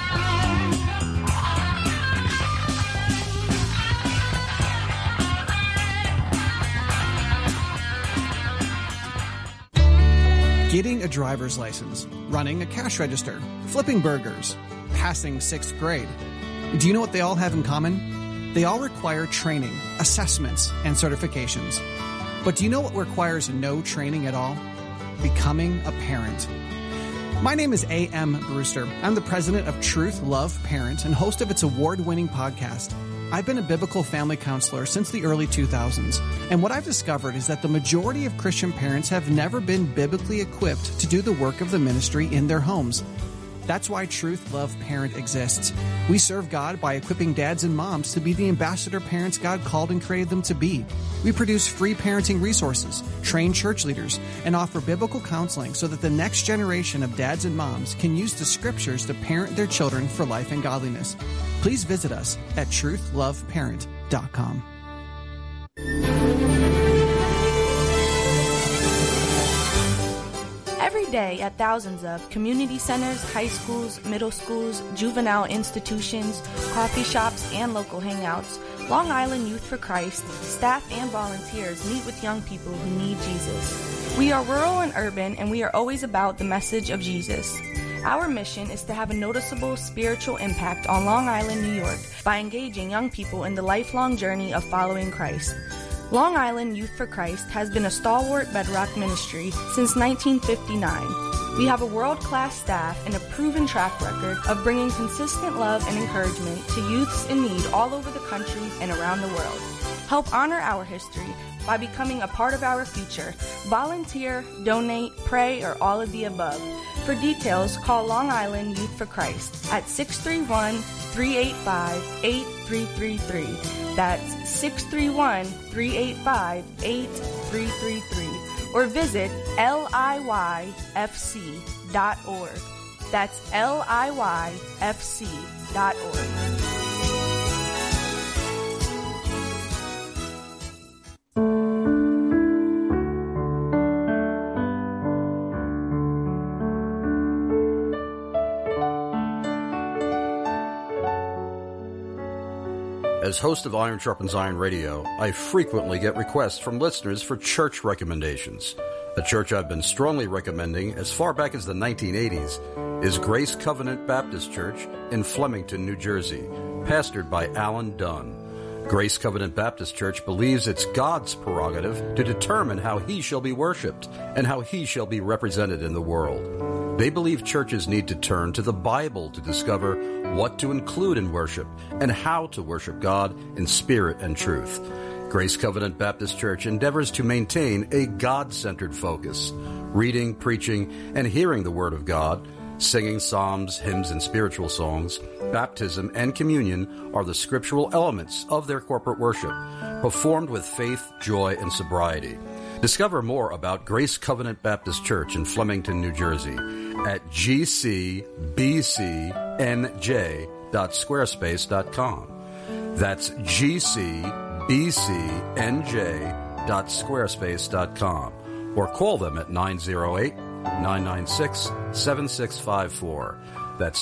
Getting a driver's license, running a cash register, flipping burgers, passing 6th grade. Do you know what they all have in common? They all require training, assessments, and certifications. But do you know what requires no training at all? Becoming a parent. My name is A.M. Brewster. I'm the president of Truth Love Parent and host of its award-winning podcast. I've been a biblical family counselor since the early 2000s, and what I've discovered is that the majority of Christian parents have never been biblically equipped to do the work of the ministry in their homes. That's why Truth Love Parent exists. We serve God by equipping dads and moms to be the ambassador parents God called and created them to be. We produce free parenting resources, train church leaders, and offer biblical counseling so that the next generation of dads and moms can use the scriptures to parent their children for life and godliness. Please visit us at truthloveparent.com. Every day at thousands of community centers, high schools, middle schools, juvenile institutions, coffee shops, and local hangouts, Long Island Youth for Christ, staff and volunteers meet with young people who need Jesus. We are rural and urban, and we are always about the message of Jesus. Our mission is to have a noticeable spiritual impact on Long Island, New York, by engaging young people in the lifelong journey of following Christ. Long Island Youth for Christ has been a stalwart bedrock ministry since 1959. We have a world-class staff and a proven track record of bringing consistent love and encouragement to youths in need all over the country and around the world. Help honor our history by becoming a part of our future. Volunteer, donate, pray, or all of the above. For details, call Long Island Youth for Christ at 631-385-8333. That's 631-385-8333. Or visit liyfc.org. That's liyfc.org. As host of Iron Sharpens Iron Radio, I frequently get requests from listeners for church recommendations. A church I've been strongly recommending as far back as the 1980s is Grace Covenant Baptist Church in Flemington, New Jersey, pastored by Alan Dunn. Grace Covenant Baptist Church believes it's God's prerogative to determine how He shall be worshipped and how He shall be represented in the world. They believe churches need to turn to the Bible to discover what to include in worship and how to worship God in spirit and truth. Grace Covenant Baptist Church endeavors to maintain a God-centered focus, reading, preaching, and hearing the Word of God. Singing psalms, hymns, and spiritual songs, baptism, and communion are the scriptural elements of their corporate worship, performed with faith, joy, and sobriety. Discover more about Grace Covenant Baptist Church in Flemington, New Jersey at gcbcnj.squarespace.com. That's gcbcnj.squarespace.com. Or call them at 908-996-7654. That's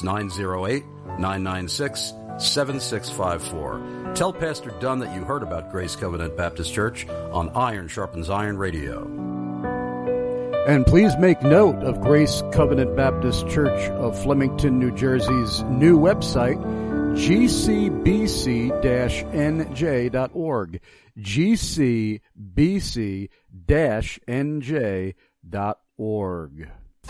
908-996-7654. Tell Pastor Dunn that you heard about Grace Covenant Baptist Church on Iron Sharpens Iron Radio. And please make note of Grace Covenant Baptist Church of Flemington, New Jersey's new website, gcbc-nj.org. gcbc-nj.org.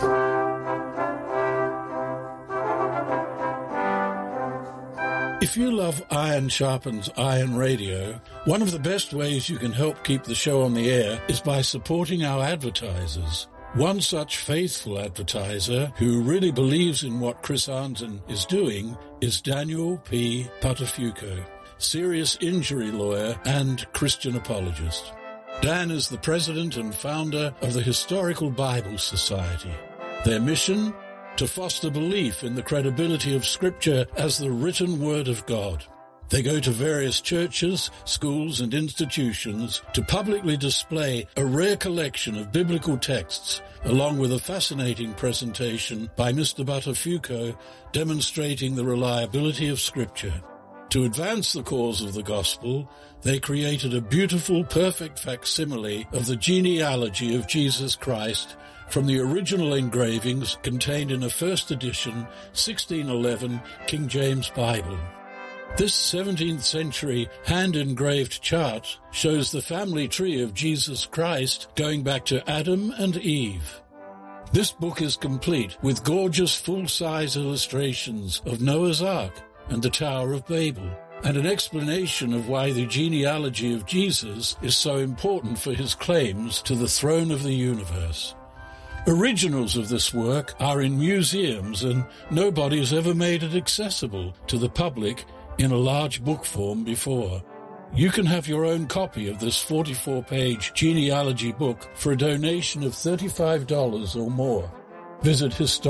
If you love Iron Sharpens Iron Radio, one of the best ways you can help keep the show on the air is by supporting our advertisers. One such faithful advertiser who really believes in what Chris Arnzen is doing is Daniel P. Patafuco, serious injury lawyer and Christian apologist. Dan is the president and founder of the Historical Bible Society. Their mission? To foster belief in the credibility of Scripture as the written Word of God. They go to various churches, schools, and institutions to publicly display a rare collection of biblical texts, along with a fascinating presentation by Mr. Buttafuoco demonstrating the reliability of Scripture. To advance the cause of the gospel, they created a beautiful, perfect facsimile of the genealogy of Jesus Christ from the original engravings contained in a first edition 1611 King James Bible. This 17th century hand-engraved chart shows the family tree of Jesus Christ going back to Adam and Eve. This book is complete with gorgeous full-size illustrations of Noah's Ark and the Tower of Babel, and an explanation of why the genealogy of Jesus is so important for his claims to the throne of the universe. Originals of this work are in museums, and nobody has ever made it accessible to the public in a large book form before. You can have your own copy of this 44-page genealogy book for a donation of $35 or more. Visit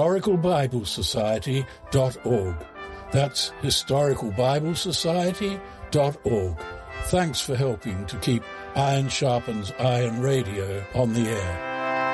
historicalbiblesociety.org. That's historicalbiblesociety.org. Thanks for helping to keep Iron Sharpens Iron Radio on the air.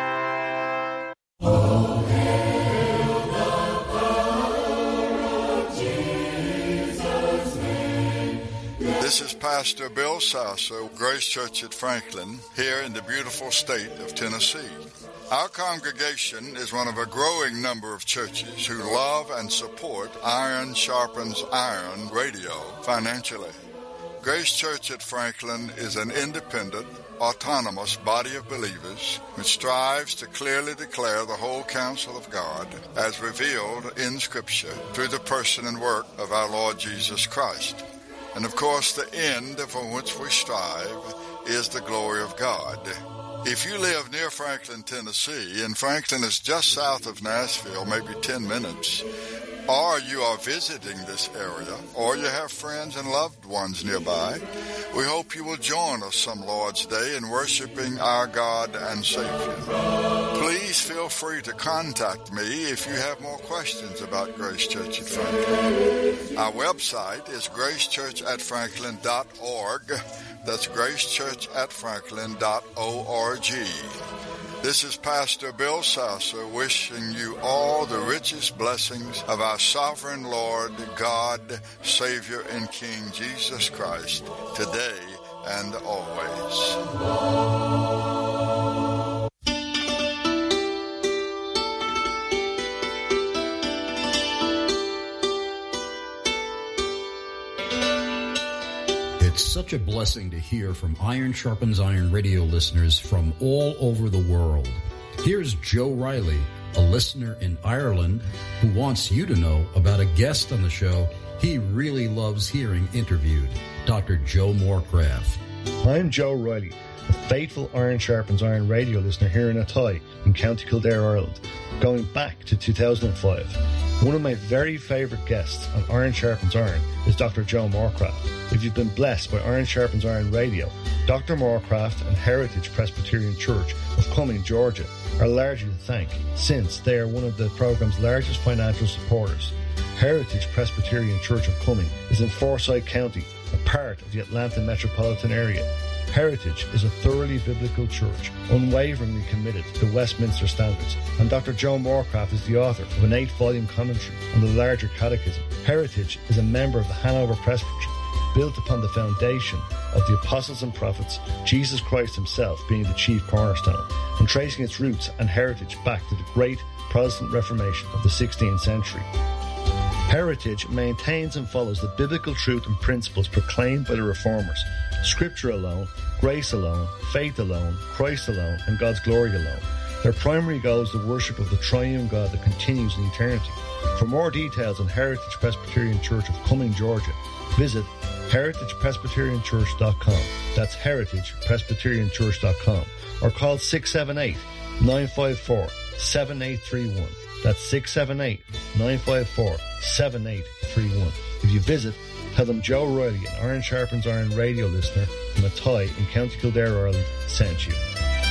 Oh, hail the power of Jesus' name. This is Pastor Bill Sasso, Grace Church at Franklin, here in the beautiful state of Tennessee. Our congregation is one of a growing number of churches who love and support Iron Sharpens Iron Radio financially. Grace Church at Franklin is an independent, autonomous body of believers which strives to clearly declare the whole counsel of God as revealed in Scripture through the person and work of our Lord Jesus Christ. And of course, the end for which we strive is the glory of God. If you live near Franklin, Tennessee, and Franklin is just south of Nashville, maybe 10 minutes, or you are visiting this area, or you have friends and loved ones nearby, we hope you will join us some Lord's Day in worshiping our God and Savior. Please feel free to contact me if you have more questions about Grace Church at Franklin. Our website is gracechurchatfranklin.org. That's gracechurchatfranklin.org. This is Pastor Bill Sasso wishing you all the richest blessings of our sovereign Lord, God, Savior, and King Jesus Christ, today and always. It's such a blessing to hear from Iron Sharpens Iron radio listeners from all over the world. Here's Joe Riley, a listener in Ireland, who wants you to know about a guest on the show he really loves hearing interviewed, Dr. Joe Morecraft. I'm Joe Riley, a faithful Iron Sharpens Iron radio listener here in Athy in County Kildare, Ireland, going back to 2005. One of my very favourite guests on Iron Sharpens Iron is Dr. Joe Morecraft. If you've been blessed by Iron Sharpens Iron Radio, Dr. Morecraft and Heritage Presbyterian Church of Cumming, Georgia, are largely to thank, since they are one of the program's largest financial supporters. Heritage Presbyterian Church of Cumming is in Forsyth County, a part of the Atlanta metropolitan area. Heritage is a thoroughly biblical church, unwaveringly committed to Westminster standards, and Dr. Joe Morecraft is the author of an 8-volume commentary on the larger catechism. Heritage is a member of the Hanover Presbytery, built upon the foundation of the apostles and prophets, Jesus Christ himself being the chief cornerstone, and tracing its roots and heritage back to the great Protestant Reformation of the 16th century. Heritage maintains and follows the biblical truth and principles proclaimed by the Reformers: Scripture alone, grace alone, faith alone, Christ alone, and God's glory alone. Their primary goal is the worship of the triune God that continues in eternity. For more details on Heritage Presbyterian Church of Cumming, Georgia, visit heritagepresbyterianchurch.com. That's heritagepresbyterianchurch.com. Or call 678-954-7831. That's 954-7831. If you visit, tell them Joe Riley, an Iron Sharpens Iron radio listener from Athy in County Kildare, Ireland, sent you.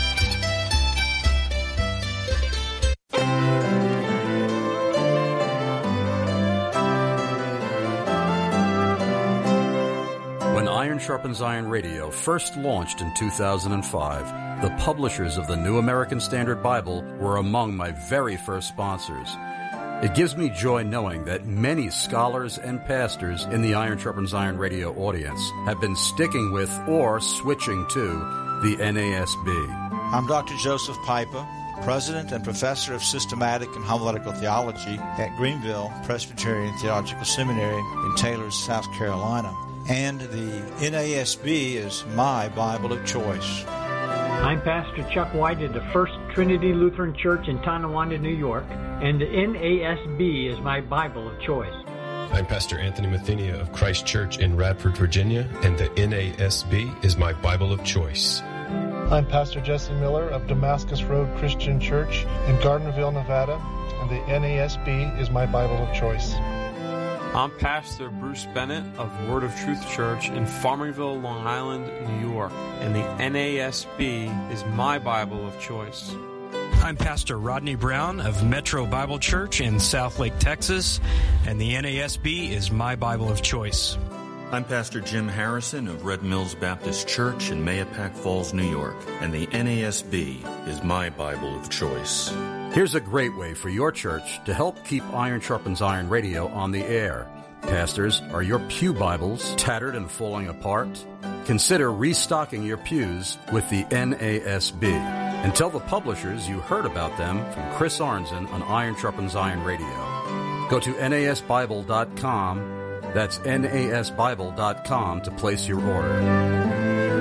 When Iron Sharpens Iron Radio first launched in 2005, the publishers of the New American Standard Bible were among my very first sponsors. It gives me joy knowing that many scholars and pastors in the Iron Sharpens Iron Radio audience have been sticking with or switching to the NASB. I'm Dr. Joseph Piper, President and Professor of Systematic and Homiletical Theology at Greenville Presbyterian Theological Seminary in Taylor, South Carolina. And the NASB is my Bible of choice. I'm Pastor Chuck White at the First Trinity Lutheran Church in Tonawanda, New York, and the NASB is my Bible of choice. I'm Pastor Anthony Mathenia of Christ Church in Radford, Virginia, and the NASB is my Bible of choice. I'm Pastor Jesse Miller of Damascus Road Christian Church in Gardnerville, Nevada, and the NASB is my Bible of choice. I'm Pastor Bruce Bennett of Word of Truth Church in Farmingville, Long Island, New York, and the NASB is my Bible of choice. I'm Pastor Rodney Brown of Metro Bible Church in Southlake, Texas, and the NASB is my Bible of choice. I'm Pastor Jim Harrison of Red Mills Baptist Church in Mahopac Falls, New York, and the NASB is my Bible of choice. Here's a great way for your church to help keep Iron Sharpens Iron Radio on the air. Pastors, are your pew Bibles tattered and falling apart? Consider restocking your pews with the NASB. And tell the publishers you heard about them from Chris Arnzen on Iron Sharpens Iron Radio. Go to nasbible.com. That's nasbible.com to place your order.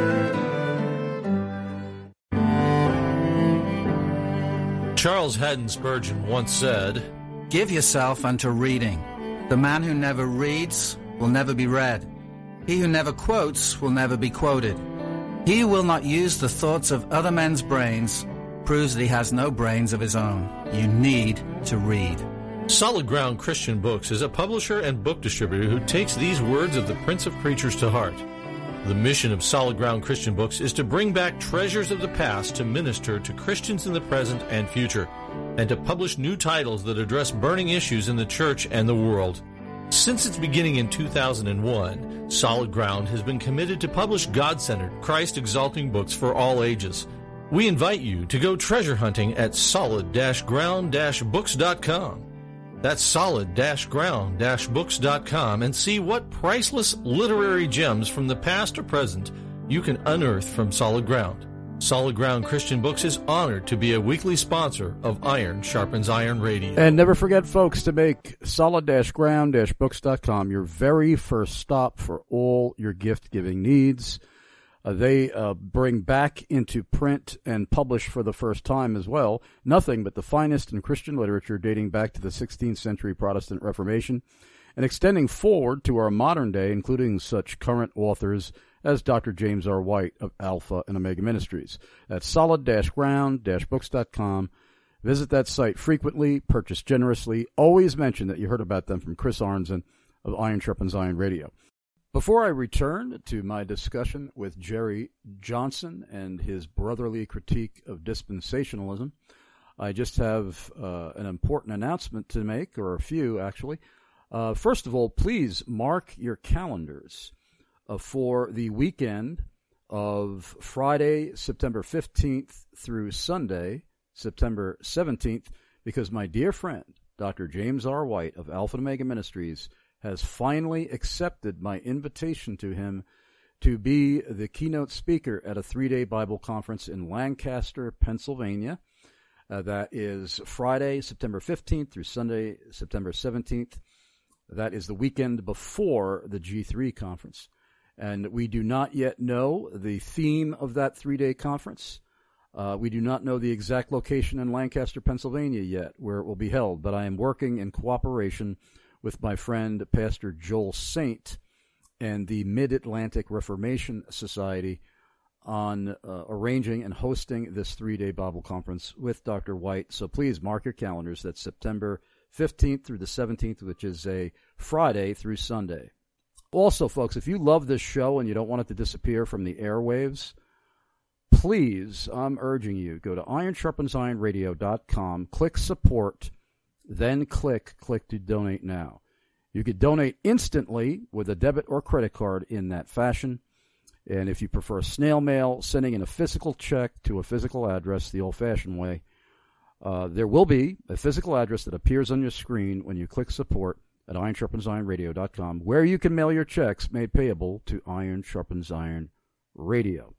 Charles Haddon Spurgeon once said, "Give yourself unto reading. The man who never reads will never be read. He who never quotes will never be quoted. He who will not use the thoughts of other men's brains proves that he has no brains of his own. You need to read." Solid Ground Christian Books is a publisher and book distributor who takes these words of the Prince of Preachers to heart. The mission of Solid Ground Christian Books is to bring back treasures of the past to minister to Christians in the present and future, and to publish new titles that address burning issues in the church and the world. Since its beginning in 2001, Solid Ground has been committed to publish God-centered, Christ-exalting books for all ages. We invite you to go treasure hunting at solid-ground-books.com. That's solid-ground-books.com and see what priceless literary gems from the past or present you can unearth from Solid Ground. Solid Ground Christian Books is honored to be a weekly sponsor of Iron Sharpens Iron Radio. And never forget, folks, to make solid-ground-books.com your very first stop for all your gift-giving needs. They bring back into print and publish for the first time as well nothing but the finest in Christian literature dating back to the 16th century Protestant Reformation and extending forward to our modern day, including such current authors as Dr. James R. White of Alpha and Omega Ministries. That's solid-ground-books.com. Visit that site frequently, purchase generously. Always mention that you heard about them from Chris Arnzen of Iron Sharpens Iron Radio. Before I return to my discussion with Jerry Johnson and his brotherly critique of dispensationalism, I just have an important announcement to make, or a few actually. First of all, please mark your calendars for the weekend of Friday, September 15th through Sunday, September 17th, because my dear friend, Dr. James R. White of Alpha and Omega Ministries, has finally accepted my invitation to him to be the keynote speaker at a 3-day Bible conference in Lancaster, Pennsylvania. That is Friday, September 15th through Sunday, September 17th. That is the weekend before the G3 conference. And we do not yet know the theme of that 3-day conference. We do not know the exact location in Lancaster, Pennsylvania yet where it will be held, but I am working in cooperation with my friend Pastor Joel Saint and the Mid-Atlantic Reformation Society on arranging and hosting this 3-day Bible conference with Dr. White. So please mark your calendars. That's September 15th through the 17th, which is a Friday through Sunday. Also, folks, if you love this show and you don't want it to disappear from the airwaves, please, I'm urging you, go to ironsharpensironradio.com, click support, then click to donate now. You could donate instantly with a debit or credit card in that fashion. And if you prefer snail mail, sending in a physical check to a physical address the old-fashioned way, there will be a physical address that appears on your screen when you click support at ironsharpensironradio.com, where you can mail your checks made payable to Iron Sharpens Iron Radio.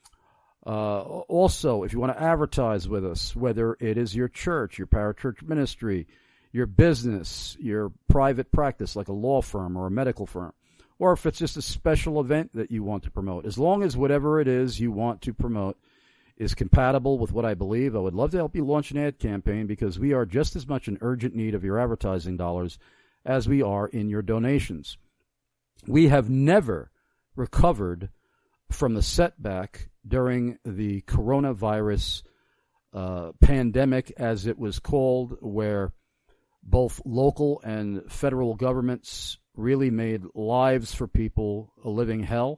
Also, if you want to advertise with us, whether it is your church, your parachurch ministry, your business, your private practice like a law firm or a medical firm, or if it's just a special event that you want to promote, as long as whatever it is you want to promote is compatible with what I believe, I would love to help you launch an ad campaign, because we are just as much in urgent need of your advertising dollars as we are in your donations. We have never recovered from the setback during the coronavirus pandemic, as it was called, where both local and federal governments really made lives for people a living hell.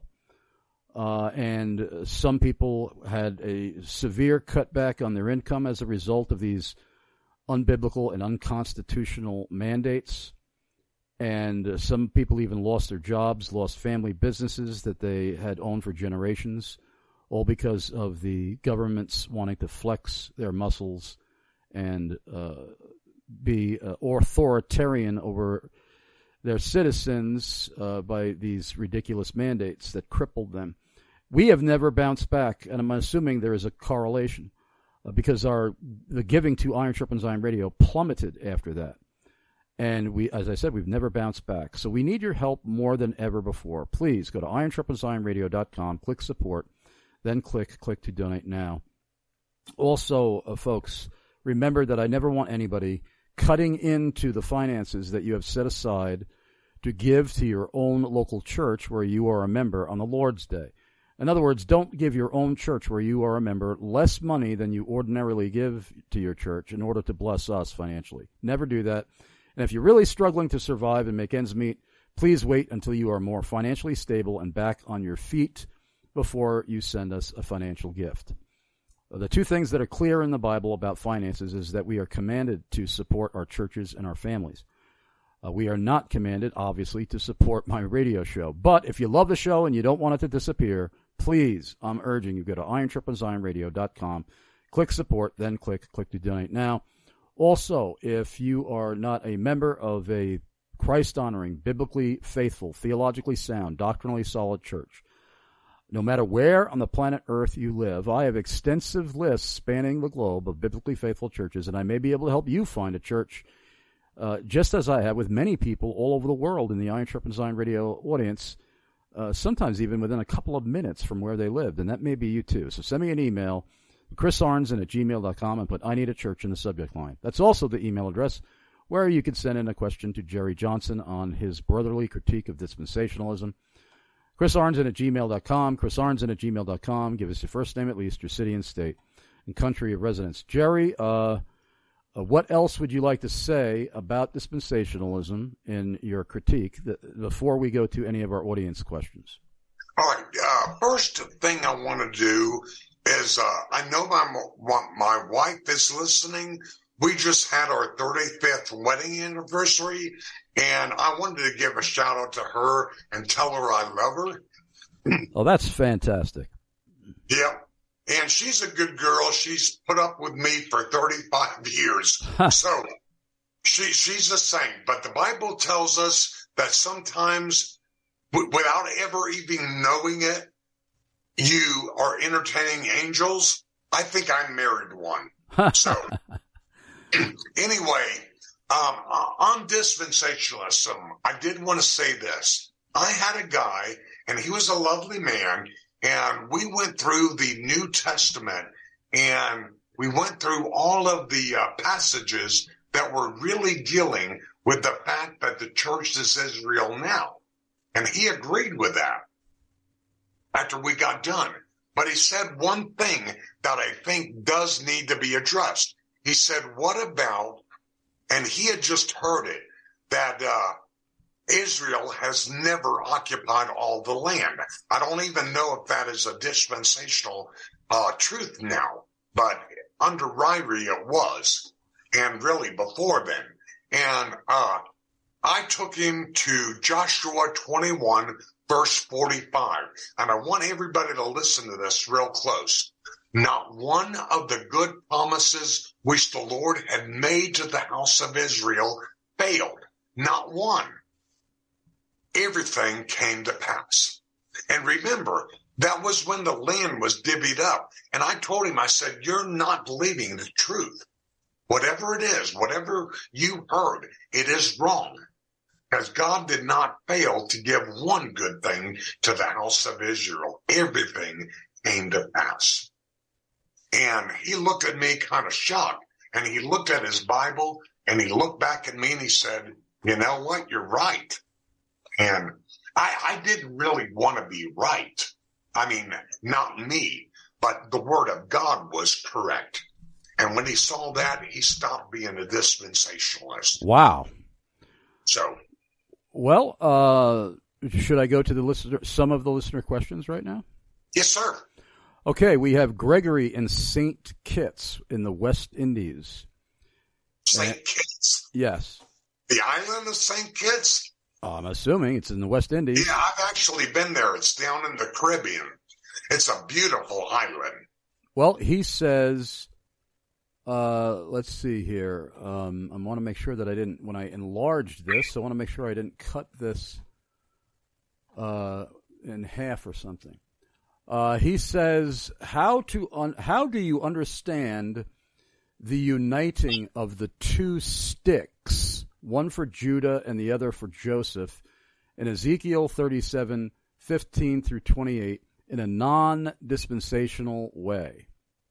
And some people had a severe cutback on their income as a result of these unbiblical and unconstitutional mandates. And some people even lost their jobs, lost family businesses that they had owned for generations, all because of the governments wanting to flex their muscles and be authoritarian over their citizens by these ridiculous mandates that crippled them. We have never bounced back, and I'm assuming there is a correlation because the giving to Iron Sharpens Iron Radio plummeted after that. And we, as I said, we've never bounced back. So we need your help more than ever before. Please go to ironsharpensironradio.com, click support, then click to donate now. Also, folks, remember that I never want anybody cutting into the finances that you have set aside to give to your own local church where you are a member on the Lord's Day. In other words, don't give your own church where you are a member less money than you ordinarily give to your church in order to bless us financially. Never do that. And if you're really struggling to survive and make ends meet, please wait until you are more financially stable and back on your feet before you send us a financial gift. The two things that are clear in the Bible about finances is that we are commanded to support our churches and our families. We are not commanded, obviously, to support my radio show. But if you love the show and you don't want it to disappear, please, I'm urging you, go to ironsharpensironradio.com, click support, then click to donate now. Also, if you are not a member of a Christ-honoring, biblically faithful, theologically sound, doctrinally solid church, no matter where on the planet Earth you live, I have extensive lists spanning the globe of biblically faithful churches, and I may be able to help you find a church, just as I have with many people all over the world in the Iron Sharpens Iron Radio audience, sometimes even within a couple of minutes from where they lived, and that may be you too. So send me an email, chrisarnson@gmail.com, and put I Need a Church in the subject line. That's also the email address where you can send in a question to Jerry Johnson on his brotherly critique of dispensationalism. chrisarnson@gmail.com, chrisarnson@gmail.com. Give us your first name at least, your city and state, and country of residence. Jerry, what else would you like to say about dispensationalism in your critique before we go to any of our audience questions? All right. First thing I want to do is I know my wife is listening. We just had our 35th wedding anniversary, and I wanted to give a shout out to her and tell her I love her. Oh, that's fantastic. Yep. And she's a good girl. She's put up with me for 35 years. So she's a saint. But the Bible tells us that sometimes, without ever even knowing it, you are entertaining angels. I think I married one. So anyway, on dispensationalism, I did want to say this. I had a guy, and he was a lovely man, and we went through the New Testament, and we went through all of the passages that were really dealing with the fact that the church is Israel now. And he agreed with that after we got done. But he said one thing that I think does need to be addressed. He said, what about and he had just heard it, that Israel has never occupied all the land. I don't even know if that is a dispensational truth now, but under Ryrie it was, and really before then. And I took him to Joshua 21, verse 45, and I want everybody to listen to this real close. Not one of the good promises which the Lord had made to the house of Israel failed. Not one. Everything came to pass. And remember, that was when the land was divvied up. And I told him, I said, you're not believing the truth. Whatever it is, whatever you heard, it is wrong. Because God did not fail to give one good thing to the house of Israel. Everything came to pass. And he looked at me kind of shocked. And he looked at his Bible, and he looked back at me, and he said, you know what, you're right. And I didn't really want to be right. I mean, not me, but the word of God was correct. And when he saw that, he stopped being a dispensationalist. Wow. So. Well, should I go to some of the listener questions right now? Yes, sir. Okay, we have Gregory in St. Kitts in the West Indies. St. Kitts? Yes. The island of St. Kitts? I'm assuming it's in the West Indies. Yeah, I've actually been there. It's down in the Caribbean. It's a beautiful island. Well, he says, let's see here. I want to make sure that I didn't, when I enlarged this, I want to make sure I didn't cut this in half or something. He says, how do you understand the uniting of the two sticks, one for Judah and the other for Joseph, in Ezekiel 37:15 through 28 in a non-dispensational way?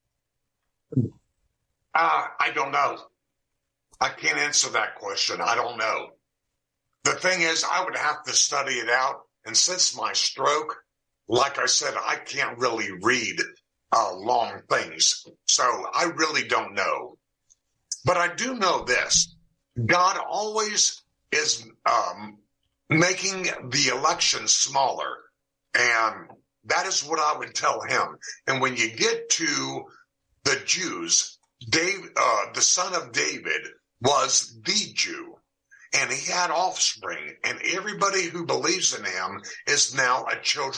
I don't know. I can't answer that question. I don't know. The thing is, I would have to study it out. And since my stroke, like I said, I can't really read long things. So I really don't know. But I do know this. God always is making the election smaller. And that is what I would tell him. And when you get to the Jews, the son of David was the Jew. And he had offspring. And everybody who believes in him is now a child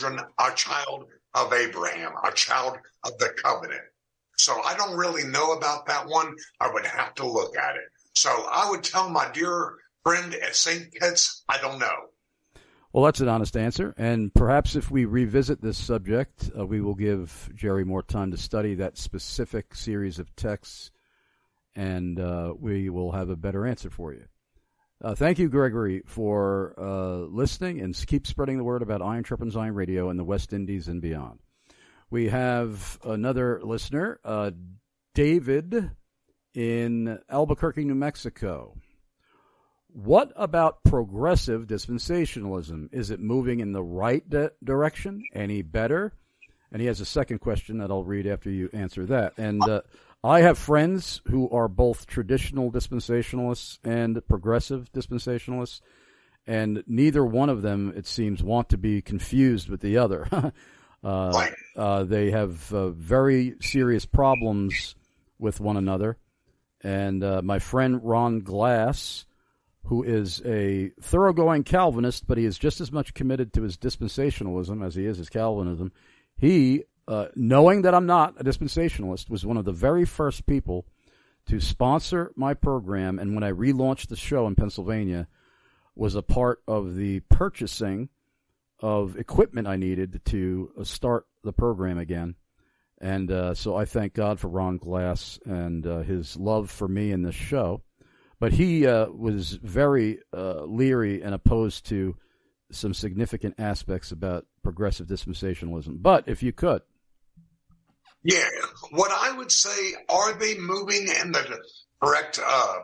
of Abraham, a child of the covenant. So I don't really know about that one. I would have to look at it. So I would tell my dear friend at St. Kitts, I don't know. Well, that's an honest answer. And perhaps if we revisit this subject, we will give Jerry more time to study that specific series of texts, and we will have a better answer for you. Thank you, Gregory, for listening, and keep spreading the word about Iron Sharpens Iron Radio in the West Indies and beyond. We have another listener, David in Albuquerque, New Mexico. What about progressive dispensationalism? Is it moving in the right direction? Any better? And he has a second question that I'll read after you answer that. And I have friends who are both traditional dispensationalists and progressive dispensationalists, and neither one of them, it seems, want to be confused with the other. They have very serious problems with one another. And my friend Ron Glass, who is a thoroughgoing Calvinist, but he is just as much committed to his dispensationalism as he is his Calvinism, he, knowing that I'm not a dispensationalist, was one of the very first people to sponsor my program, and when I relaunched the show in Pennsylvania, was a part of the purchasing of equipment I needed to start the program again. And so I thank God for Ron Glass and his love for me in this show. But he was very leery and opposed to some significant aspects about progressive dispensationalism. But if you could. Yeah, what I would say, are they moving in the correct,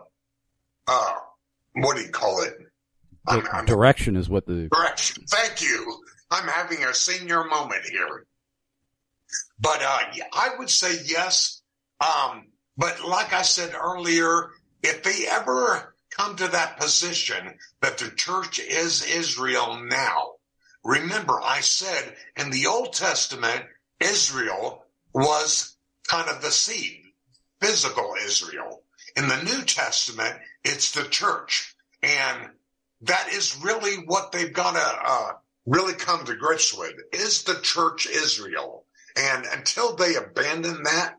what do you call it? Direction is what the... Direction, thank you. I'm having a senior moment here. But I would say yes. But like I said earlier, if they ever come to that position that the church is Israel now, remember I said in the Old Testament, Israel was kind of the seed, physical Israel. In the New Testament, it's the church. And that is really what they've got to really come to grips with, is the church Israel. And until they abandon that,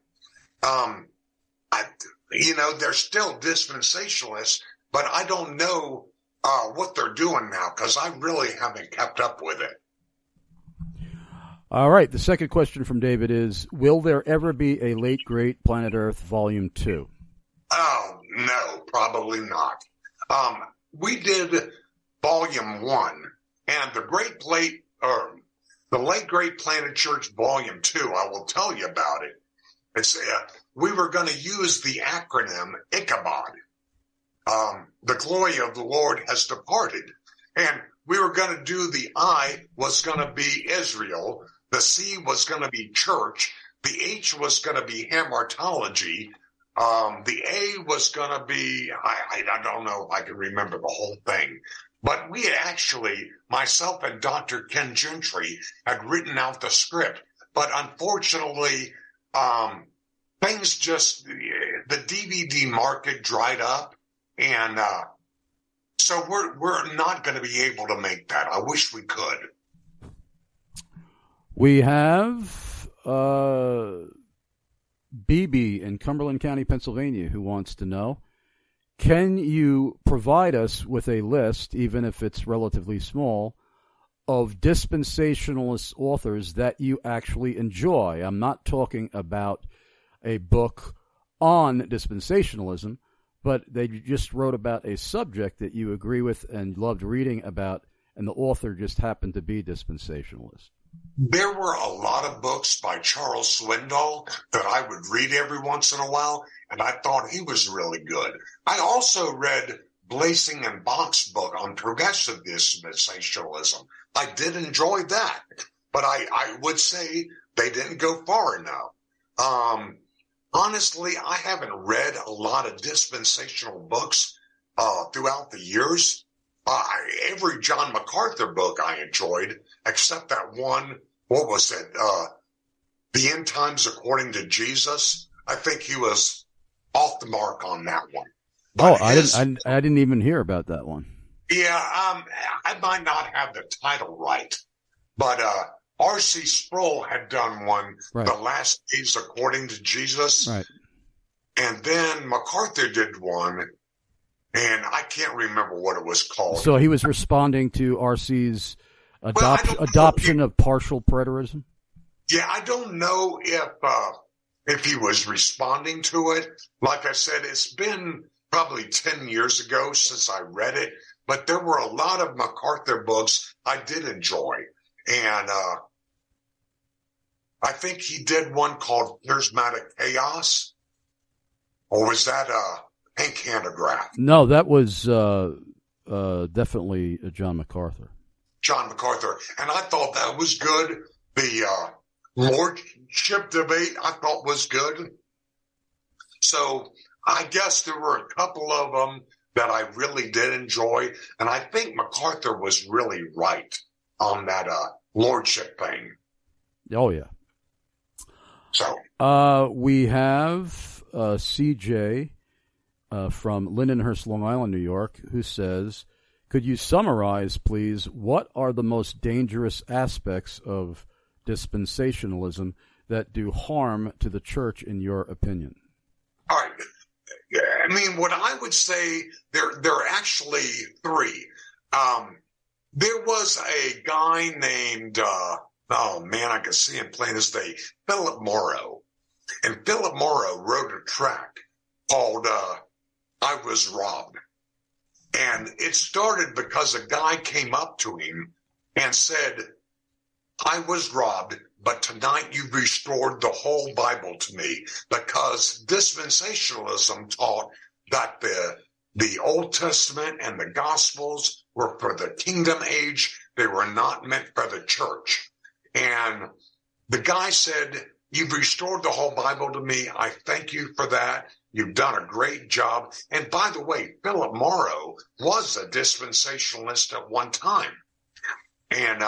they're still dispensationalists, but I don't know what they're doing now because I really haven't kept up with it. All right. The second question from David is, will there ever be a Late Great Planet Earth Volume 2? Oh, no, probably not. We did Volume 1, and the Late Great Planet Church Volume 2, I will tell you about it. It's we were going to use the acronym Ichabod. The glory of the Lord has departed. And we were going to do the I was going to be Israel. The C was going to be church. The H was going to be hamartology. The A was going to be, I don't know if I can remember the whole thing. But we had actually, myself and Dr. Ken Gentry, had written out the script. But unfortunately, things just, the DVD market dried up. And so we're not going to be able to make that. I wish we could. We have BB in Cumberland County, Pennsylvania, who wants to know, can you provide us with a list, even if it's relatively small, of dispensationalist authors that you actually enjoy? I'm not talking about a book on dispensationalism, but they just wrote about a subject that you agree with and loved reading about, and the author just happened to be dispensationalist. There were a lot of books by Charles Swindoll that I would read every once in a while, and I thought he was really good. I also read Blasing and Bach's book on progressive dispensationalism. I did enjoy that, but I would say they didn't go far enough. Honestly, I haven't read a lot of dispensational books throughout the years. Every John MacArthur book I enjoyed, except that one, what was it? The End Times According to Jesus. I think he was off the mark on that one. But I didn't even hear about that one. Yeah, I might not have the title right, but R.C. Sproul had done one, right. The Last Days According to Jesus. Right. And then MacArthur did one, and I can't remember what it was called. So he was responding to R.C.'s adoption of partial preterism? Yeah, I don't know if he was responding to it. Like I said, it's been probably 10 years ago since I read it, but there were a lot of MacArthur books I did enjoy. And I think he did one called Charismatic Chaos. Or was that Hank Hanegraaff? No, that was definitely John MacArthur. John MacArthur. And I thought that was good. The lordship debate I thought was good. So I guess there were a couple of them that I really did enjoy. And I think MacArthur was really right on that lordship thing. Oh, yeah. So we have CJ from Lindenhurst, Long Island, New York, who says, could you summarize, please, what are the most dangerous aspects of dispensationalism that do harm to the church, in your opinion? All right. I mean, what I would say, there are actually three. There was a guy named, I can see him plain as day, Philip Morrow. And Philip Morrow wrote a tract called I Was Robbed. And it started because a guy came up to him and said, I was robbed, but tonight you've restored the whole Bible to me, because dispensationalism taught that the Old Testament and the Gospels were for the kingdom age. They were not meant for the church. And the guy said, you've restored the whole Bible to me. I thank you for that. You've done a great job. And by the way, Philip Morrow was a dispensationalist at one time. And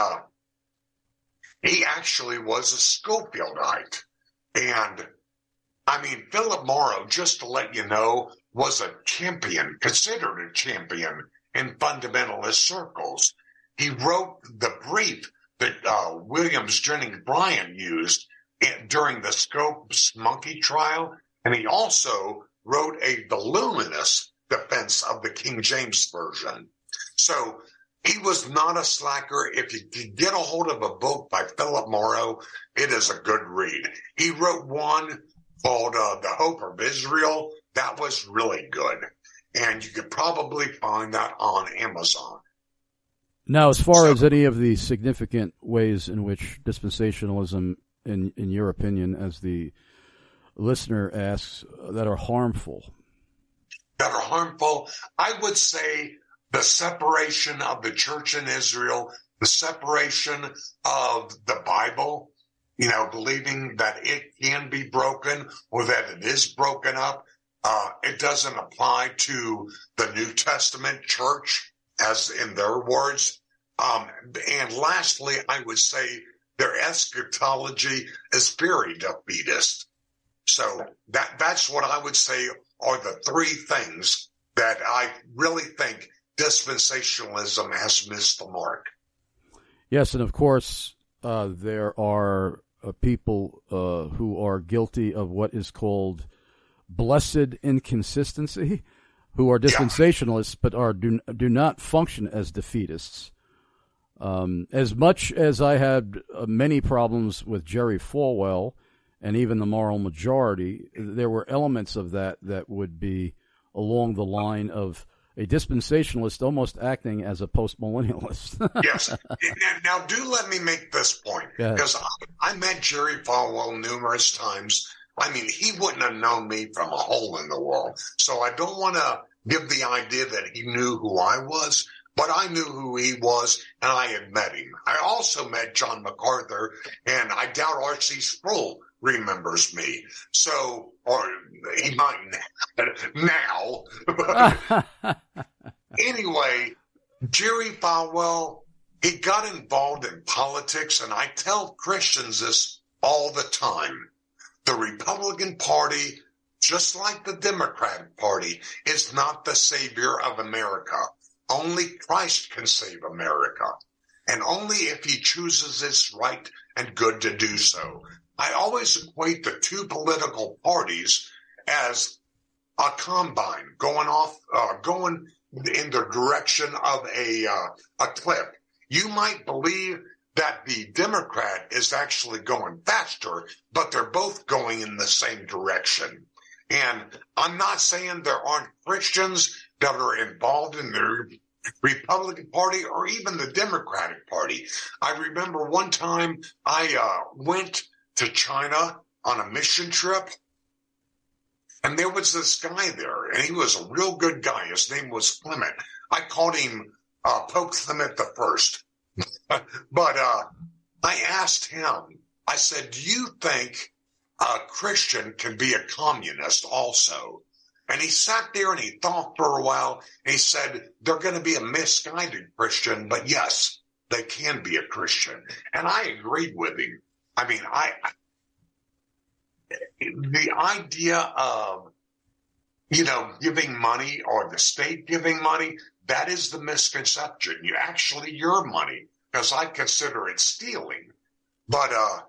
he actually was a Schofieldite. And I mean, Philip Morrow, just to let you know, was a champion, considered a champion in fundamentalist circles. He wrote the brief that Williams Jennings Bryan used during the Scopes monkey trial, and he also wrote a voluminous defense of the King James Version. So he was not a slacker. If you could get a hold of a book by Philip Morrow, it is a good read. He wrote one called The Hope of Israel. That was really good. And you could probably find that on Amazon. Now, as far as any of the significant ways in which dispensationalism, in your opinion, as the listener asks, that are harmful? That are harmful, I would say the separation of the church in Israel, the separation of the Bible, believing that it can be broken or that it is broken up. It doesn't apply to the New Testament church, as in their words. And lastly, I would say their eschatology is very defeatist. So that's what I would say are the three things that I really think dispensationalism has missed the mark. Yes, and of course, there are people who are guilty of what is called blessed inconsistency, who are dispensationalists but do not function as defeatists. As much as I had many problems with Jerry Falwell and even the moral majority, there were elements of that would be along the line of a dispensationalist almost acting as a postmillennialist. Yes. Now, do let me make this point, because I met Jerry Falwell numerous times. I mean, he wouldn't have known me from a hole in the wall. So I don't want to give the idea that he knew who I was, but I knew who he was, and I had met him. I also met John MacArthur, and I doubt R.C. Sproul remembers me. So, or he might now. Anyway, Jerry Falwell, he got involved in politics, and I tell Christians this all the time. The Republican Party, just like the Democratic Party, is not the savior of America. Only Christ can save America, and only if he chooses it's right and good to do so. I always equate the two political parties as a combine going in the direction of a cliff. You might believe that the Democrat is actually going faster, but they're both going in the same direction. And I'm not saying there aren't Christians that are involved in the Republican Party or even the Democratic Party. I remember one time I went to China on a mission trip, and there was this guy there, and he was a real good guy. His name was Clement. I called him Pope Clement the First. But I asked him, I said, do you think a Christian can be a communist also? And he sat there and he thought for a while. And he said, they're going to be a misguided Christian, but yes, they can be a Christian. And I agreed with him. I mean, the idea of, giving money or the state giving money, that is the misconception. Your money, because I consider it stealing. But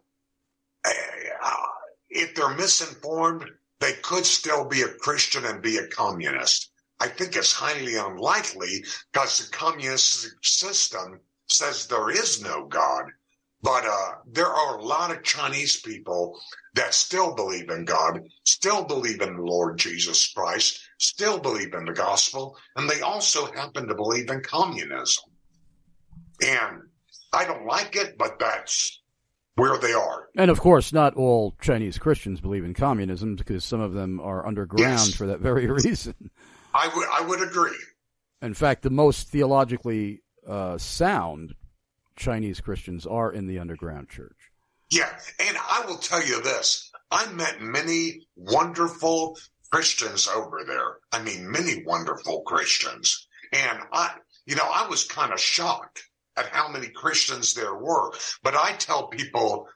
if they're misinformed, they could still be a Christian and be a communist. I think it's highly unlikely because the communist system says there is no God. But there are a lot of Chinese people that still believe in God, still believe in the Lord Jesus Christ, still believe in the gospel, and they also happen to believe in communism. And I don't like it, but that's where they are. And of course, not all Chinese Christians believe in communism, because some of them are underground for that very reason. I would agree. In fact, the most theologically sound Chinese Christians are in the underground church. Yeah, and I will tell you this. I met many wonderful, Christians over there. I mean, many wonderful Christians. And I was kind of shocked at how many Christians there were. But I tell people,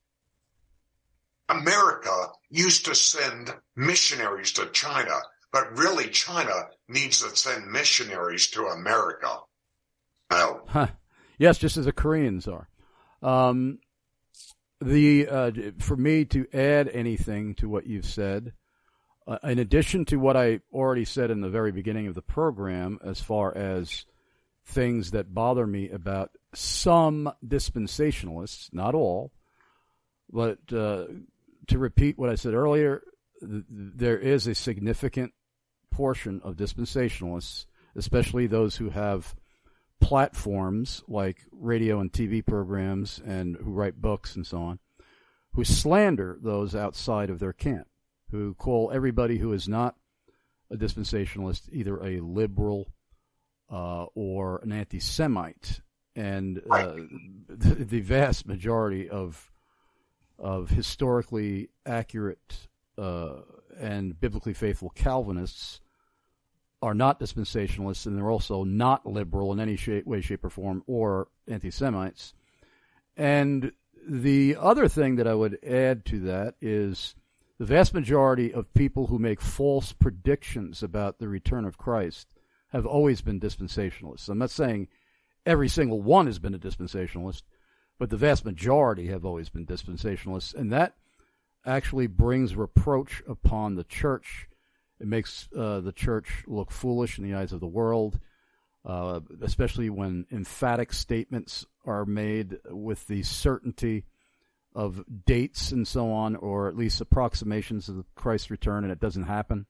America used to send missionaries to China, but really China needs to send missionaries to America. Yes, just as the Koreans are. For me to add anything to what you've said, in addition to what I already said in the very beginning of the program, as far as things that bother me about some dispensationalists, not all, but to repeat what I said earlier, there is a significant portion of dispensationalists, especially those who have platforms like radio and TV programs and who write books and so on, who slander those outside of their camp, who call everybody who is not a dispensationalist either a liberal or an anti-Semite. And the vast majority of historically accurate and biblically faithful Calvinists are not dispensationalists, and they're also not liberal in any way, shape, or form, or anti-Semites. And the other thing that I would add to that is the vast majority of people who make false predictions about the return of Christ have always been dispensationalists. I'm not saying every single one has been a dispensationalist, but the vast majority have always been dispensationalists, and that actually brings reproach upon the church. It makes the church look foolish in the eyes of the world, especially when emphatic statements are made with the certainty of dates and so on, or at least approximations of Christ's return, and it doesn't happen.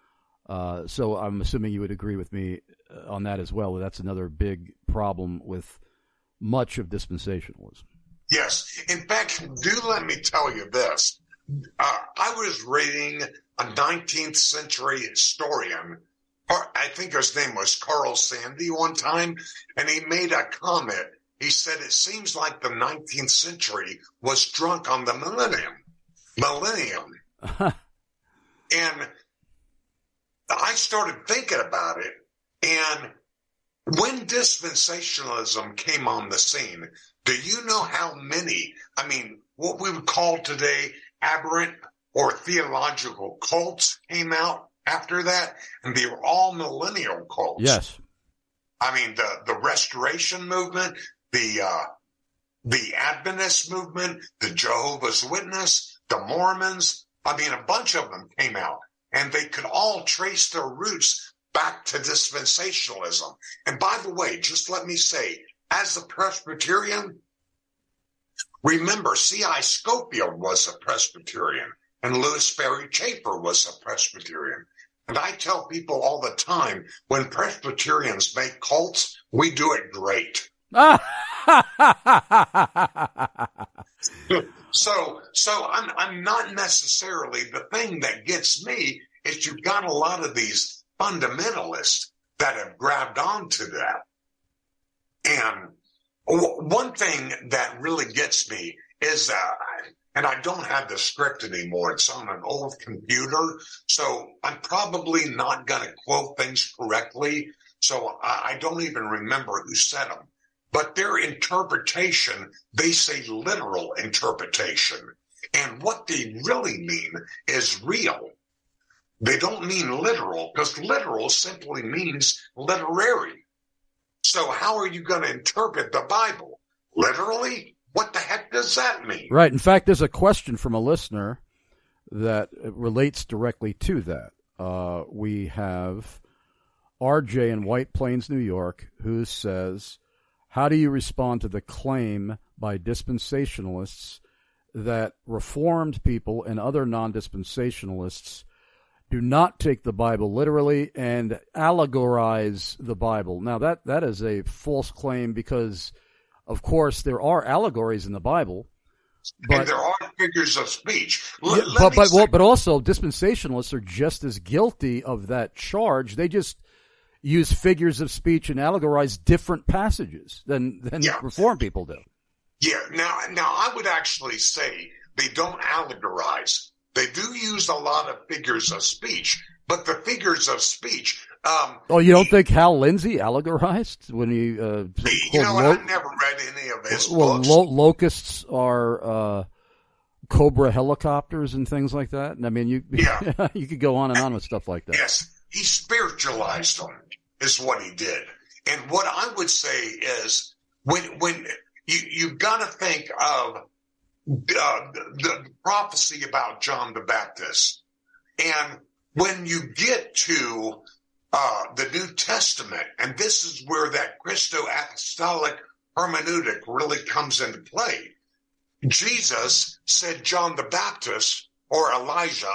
So I'm assuming you would agree with me on that as well. That's another big problem with much of dispensationalism. Yes. In fact, do let me tell you this. I was reading a 19th century historian, I think his name was Carl Sandy one time, and he made a comment. He said, it seems like the 19th century was drunk on the millennium. And I started thinking about it, and when dispensationalism came on the scene, do you know how many, what we would call today aberrant or theological cults came out after that? And they were all millennial cults. Yes. The Restoration Movement, the Adventist movement, the Jehovah's Witness, the Mormons, a bunch of them came out, and they could all trace their roots back to dispensationalism. And by the way, just let me say, as a Presbyterian, remember C.I. Scofield was a Presbyterian, and Louis Berry Chafer was a Presbyterian. And I tell people all the time, when Presbyterians make cults, we do it great. So I'm not necessarily, the thing that gets me is you've got a lot of these fundamentalists that have grabbed onto that. And one thing that really gets me is, and I don't have the script anymore, it's on an old computer, so I'm probably not going to quote things correctly, so I don't even remember who said them. But their interpretation, they say literal interpretation. And what they really mean is real. They don't mean literal, because literal simply means literary. So how are you going to interpret the Bible? Literally? What the heck does that mean? Right. In fact, there's a question from a listener that relates directly to that. We have RJ in White Plains, New York, who says, how do you respond to the claim by dispensationalists that Reformed people and other non-dispensationalists do not take the Bible literally and allegorize the Bible? Now, that is a false claim because, of course, there are allegories in the Bible. But, and there are figures of speech. But also, dispensationalists are just as guilty of that charge. They just use figures of speech and allegorize different passages than Reformed people do. Yeah. Now I would actually say they don't allegorize. They do use a lot of figures of speech, but the figures of speech. You don't think Hal Lindsey allegorized when he? I've never read any of his books. Locusts are Cobra helicopters and things like that. And I mean, you could go on and on with stuff like that. Yes, he spiritualized them, is what he did. And what I would say is, when you've got to think of the prophecy about John the Baptist, and when you get to the New Testament, and this is where that Christo-apostolic hermeneutic really comes into play. Jesus said John the Baptist, or Elijah,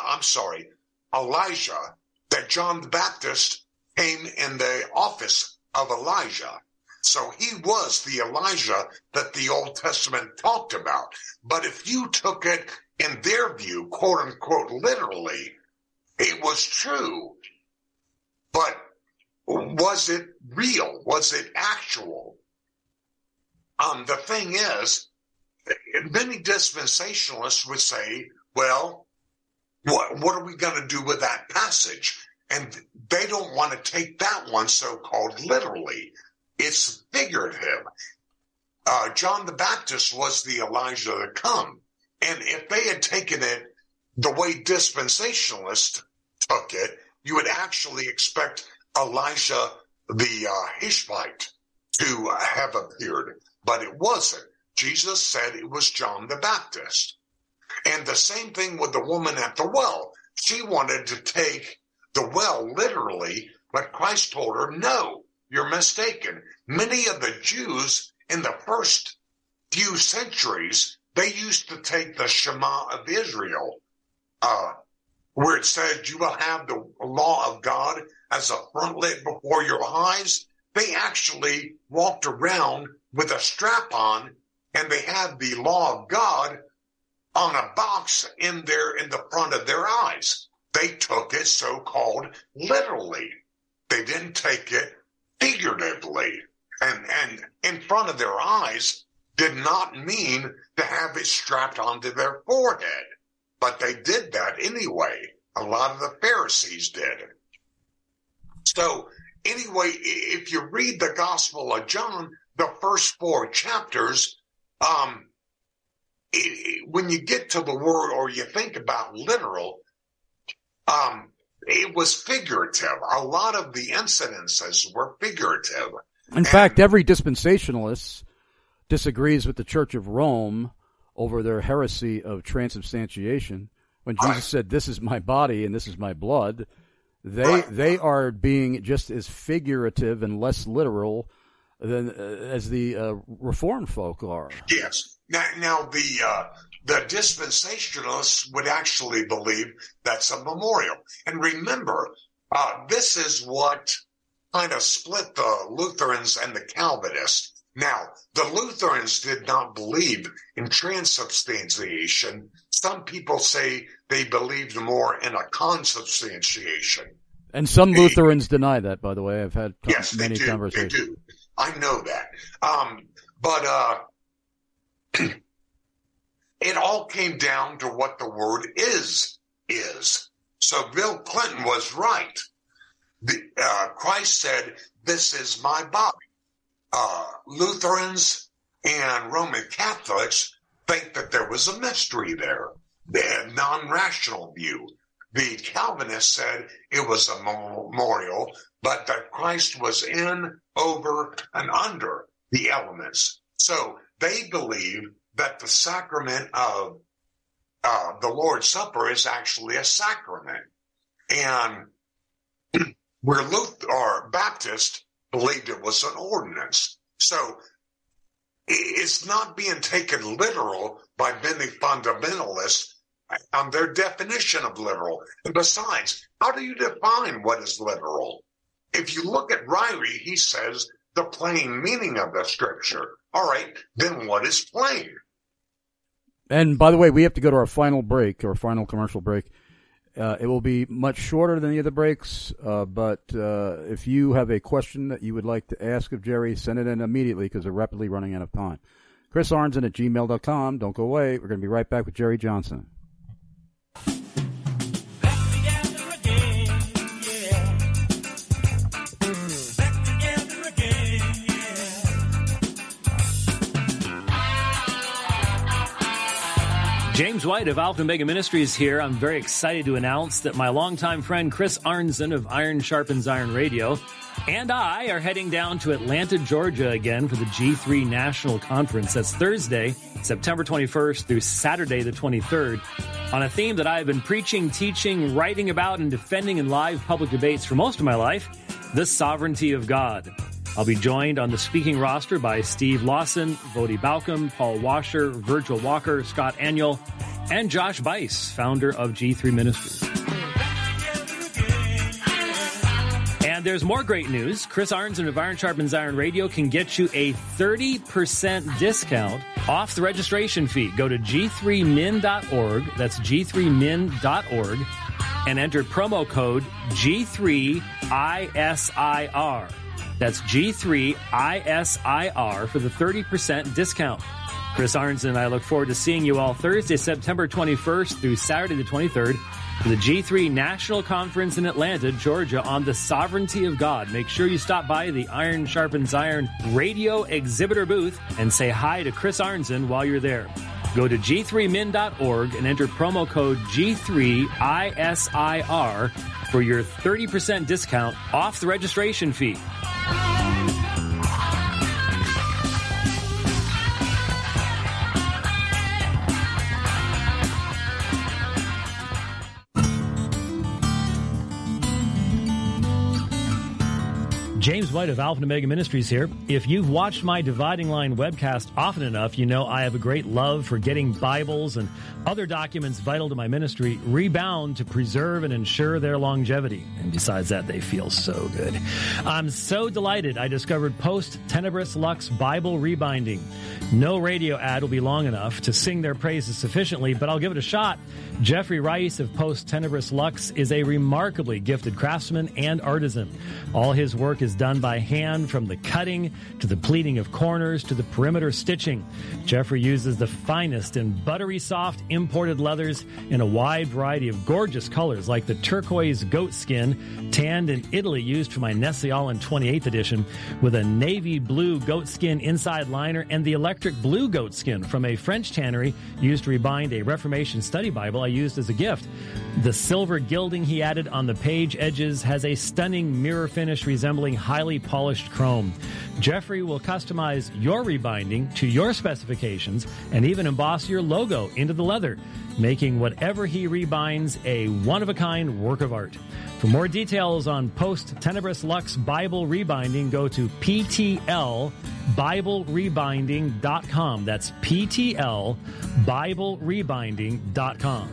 that John the Baptist came in the office of Elijah. So he was the Elijah that the Old Testament talked about. But if you took it in their view, quote unquote, literally, it was true. But was it real? Was it actual? The thing is, many dispensationalists would say, well, what are we going to do with that passage? And they don't want to take that one so-called literally. It's figurative. John the Baptist was the Elijah to come. And if they had taken it the way dispensationalists took it, you would actually expect Elijah the Tishbite to have appeared. But it wasn't. Jesus said it was John the Baptist. And the same thing with the woman at the well. She wanted to take the well literally, but Christ told her, no, you're mistaken. Many of the Jews in the first few centuries, they used to take the Shema of Israel, where it said you will have the law of God as a frontlet before your eyes. They actually walked around with a strap on, and they had the law of God on a box in the front of their eyes. They took it so-called literally. They didn't take it figuratively. And in front of their eyes did not mean to have it strapped onto their forehead. But they did that anyway. A lot of the Pharisees did. So anyway, if you read the Gospel of John, the first 4 chapters, when you get to the word or you think about literal, it was figurative. A lot of the incidences were figurative. In fact, every dispensationalist disagrees with the Church of Rome over their heresy of transubstantiation. When Jesus said, "This is my body and this is my blood," they are being just as figurative and less literal than as the Reformed folk are. Yes. Now the dispensationalists would actually believe that's a memorial. And remember, this is what kind of split the Lutherans and the Calvinists. Now, the Lutherans did not believe in transubstantiation. Some people say they believed more in a consubstantiation. And some Lutherans deny that, by the way. I've had many conversations. They do. I know that. But it all came down to what the word is. So Bill Clinton was right. Christ said, "This is my body." Lutherans and Roman Catholics think that there was a mystery there, the non-rational view. The Calvinists said it was a memorial, but that Christ was in, over, and under the elements. So they believe that the sacrament of the Lord's Supper is actually a sacrament. And where Luther or Baptist believed it was an ordinance. So it's not being taken literal by many fundamentalists on their definition of literal. And besides, how do you define what is literal? If you look at Ryrie, he says the plain meaning of the scripture. All right, then what is plain? And by the way, we have to go to our final break, our final commercial break. It will be much shorter than the other breaks, but if you have a question that you would like to ask of Jerry, send it in immediately because we're rapidly running out of time. ChrisArnzen@gmail.com. Don't go away. We're going to be right back with Jerry Johnson. James White of Alpha and Omega Ministries here. I'm very excited to announce that my longtime friend Chris Arnzen of Iron Sharpens Iron Radio and I are heading down to Atlanta, Georgia again for the G3 National Conference. That's Thursday, September 21st through Saturday the 23rd on a theme that I've been preaching, teaching, writing about, and defending in live public debates for most of my life, the sovereignty of God. I'll be joined on the speaking roster by Steve Lawson, Vodi Balcom, Paul Washer, Virgil Walker, Scott Aniol, and Josh Bice, founder of G3 Ministries. And there's more great news. Chris Arnzen of Iron Sharpens Iron Radio can get you a 30% discount off the registration fee. Go to g3min.org. That's g3min.org. And enter promo code G3ISIR. That's G3ISIR for the 30% discount. Chris Arnzen and I look forward to seeing you all Thursday, September 21st through Saturday the 23rd for the G3 National Conference in Atlanta, Georgia on the sovereignty of God. Make sure you stop by the Iron Sharpens Iron radio exhibitor booth and say hi to Chris Arnzen while you're there. Go to g3min.org and enter promo code G3ISIR for your 30% discount off the registration fee. James White of Alpha and Omega Ministries here. If you've watched my Dividing Line webcast often enough, you know I have a great love for getting Bibles and other documents vital to my ministry rebound to preserve and ensure their longevity. And besides that, they feel so good. I'm so delighted I discovered Post Tenebris Lux Bible Rebinding. No radio ad will be long enough to sing their praises sufficiently, but I'll give it a shot. Jeffrey Rice of Post Tenebris Lux is a remarkably gifted craftsman and artisan. All his work is done by hand, from the cutting to the pleating of corners to the perimeter stitching. Jeffrey uses the finest and buttery soft imported leathers in a wide variety of gorgeous colors, like the turquoise goat skin tanned in Italy used for my Nestle Allen 28th edition, with a navy blue goat skin inside liner, and the electric blue goat skin from a French tannery used to rebind a Reformation study Bible I used as a gift. The silver gilding he added on the page edges has a stunning mirror finish resembling highly polished chrome. Jeffrey will customize your rebinding to your specifications and even emboss your logo into the leather, making whatever he rebinds a one-of-a-kind work of art. For more details on Post Tenebris Lux Bible Rebinding, go to PTLBibleRebinding.com. That's PTLBibleRebinding.com.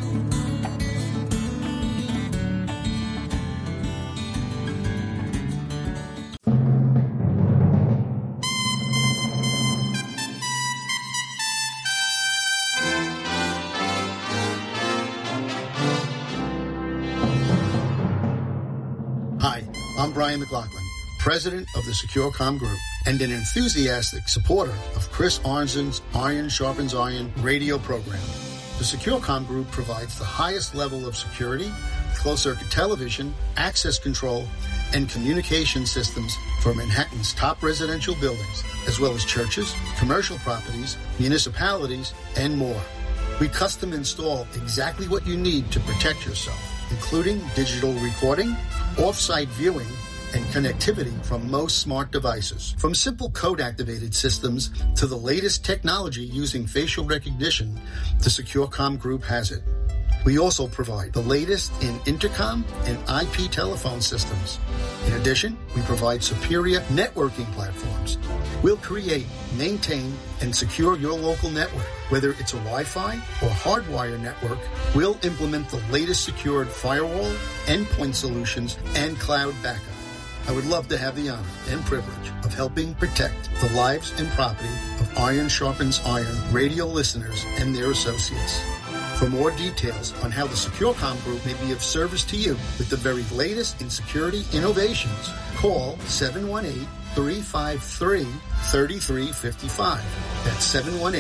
I'm Brian McLaughlin, president of the SecureCom Group and an enthusiastic supporter of Chris Arnzen's Iron Sharpens Iron radio program. The SecureCom Group provides the highest level of security, closed-circuit television, access control, and communication systems for Manhattan's top residential buildings, as well as churches, commercial properties, municipalities, and more. We custom install exactly what you need to protect yourself, including digital recording, off-site viewing, and connectivity from most smart devices. From simple code-activated systems to the latest technology using facial recognition, the SecureCom Group has it. We also provide the latest in intercom and IP telephone systems. In addition, we provide superior networking platforms. We'll create, maintain, and secure your local network. Whether it's a Wi-Fi or hardwire network, we'll implement the latest secured firewall, endpoint solutions, and cloud backup. I would love to have the honor and privilege of helping protect the lives and property of Iron Sharpens Iron radio listeners and their associates. For more details on how the SecureCom Group may be of service to you with the very latest in security innovations, call 718-353-3355. That's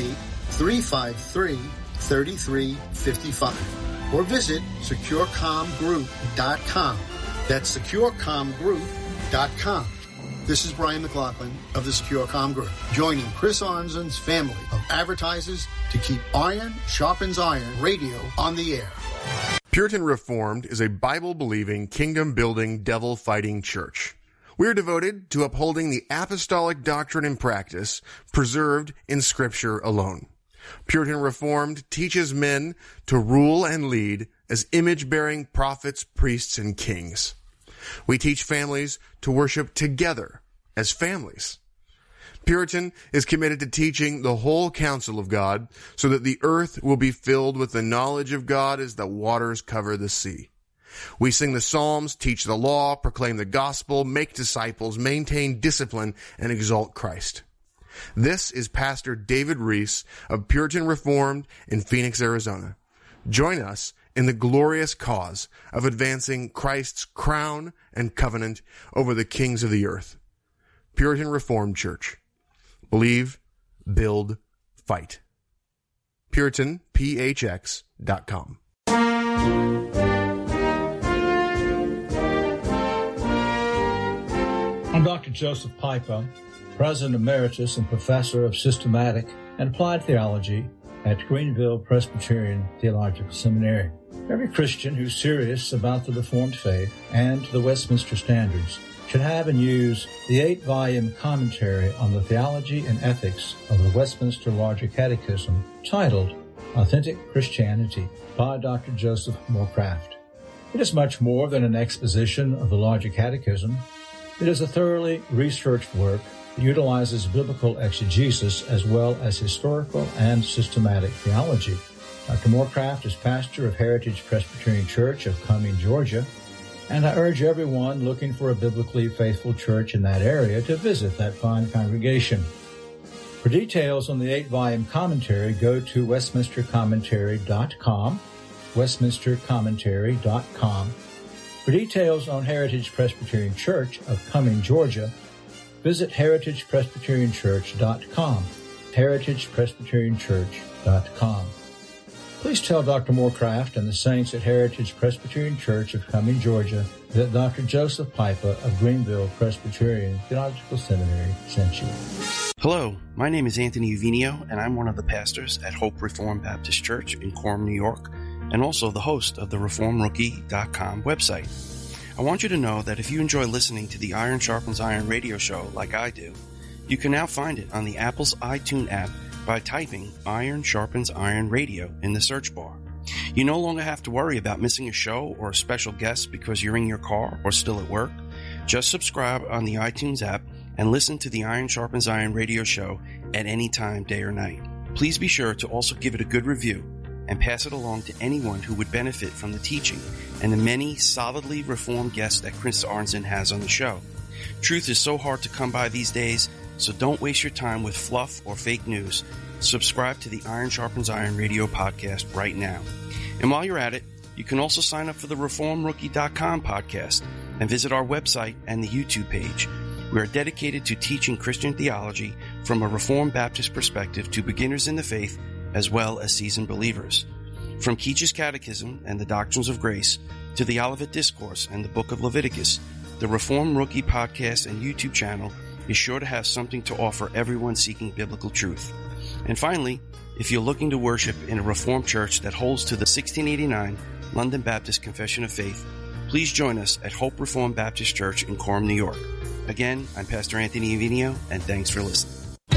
718-353-3355. Or visit SecureComGroup.com. That's SecureComGroup.com. This is Brian McLaughlin of the Secure Comm Group, joining Chris Arnzen's family of advertisers to keep Iron Sharpens Iron Radio on the air. Puritan Reformed is a Bible-believing, kingdom-building, devil-fighting church. We are devoted to upholding the apostolic doctrine and practice preserved in Scripture alone. Puritan Reformed teaches men to rule and lead as image-bearing prophets, priests, and kings. We teach families to worship together as families. Puritan is committed to teaching the whole counsel of God so that the earth will be filled with the knowledge of God as the waters cover the sea. We sing the Psalms, teach the law, proclaim the gospel, make disciples, maintain discipline, and exalt Christ. This is Pastor David Reese of Puritan Reformed in Phoenix, Arizona. Join us in the glorious cause of advancing Christ's crown and covenant over the kings of the earth. Puritan Reformed Church. Believe, build, fight. PuritanPHX.com. I'm Dr. Joseph Piper, President Emeritus and Professor of Systematic and Applied Theology at Greenville Presbyterian Theological Seminary. Every Christian who's serious about the Reformed faith and the Westminster Standards should have and use the 8-volume commentary on the theology and ethics of the Westminster Larger Catechism titled Authentic Christianity by Dr. Joseph Morecraft. It is much more than an exposition of the Larger Catechism. It is a thoroughly researched work that utilizes biblical exegesis as well as historical and systematic theology. Dr. Morecraft is pastor of Heritage Presbyterian Church of Cumming, Georgia, and I urge everyone looking for a biblically faithful church in that area to visit that fine congregation. For details on the 8-volume commentary, go to westminstercommentary.com, westminstercommentary.com. For details on Heritage Presbyterian Church of Cumming, Georgia, visit heritagepresbyterianchurch.com, heritagepresbyterianchurch.com. Please tell Dr. Morecraft and the saints at Heritage Presbyterian Church of Cumming, Georgia, that Dr. Joseph Piper of Greenville Presbyterian Theological Seminary sent you. Hello, my name is Anthony Uvinio, and I'm one of the pastors at Hope Reformed Baptist Church in Coram, New York, and also the host of the ReformRookie.com website. I want you to know that if you enjoy listening to the Iron Sharpens Iron radio show like I do, you can now find it on the Apple's iTunes app by typing Iron Sharpens Iron Radio in the search bar. You no longer have to worry about missing a show or a special guest because you're in your car or still at work. Just subscribe on the iTunes app and listen to the Iron Sharpens Iron radio show at any time, day or night. Please be sure to also give it a good review and pass it along to anyone who would benefit from the teaching and the many solidly reformed guests that Chris Arnzen has on the show. Truth is so hard to come by these days, so don't waste your time with fluff or fake news. Subscribe to the Iron Sharpens Iron radio podcast right now. And while you're at it, you can also sign up for the ReformRookie.com podcast and visit our website and the YouTube page. We are dedicated to teaching Christian theology from a Reformed Baptist perspective to beginners in the faith as well as seasoned believers. From Keach's Catechism and the Doctrines of Grace to the Olivet Discourse and the Book of Leviticus, the Reform Rookie podcast and YouTube channel is sure to have something to offer everyone seeking biblical truth. And finally, if you're looking to worship in a Reformed church that holds to the 1689 London Baptist Confession of Faith, please join us at Hope Reformed Baptist Church in Coram, New York. Again, I'm Pastor Anthony Uvinio, and thanks for listening.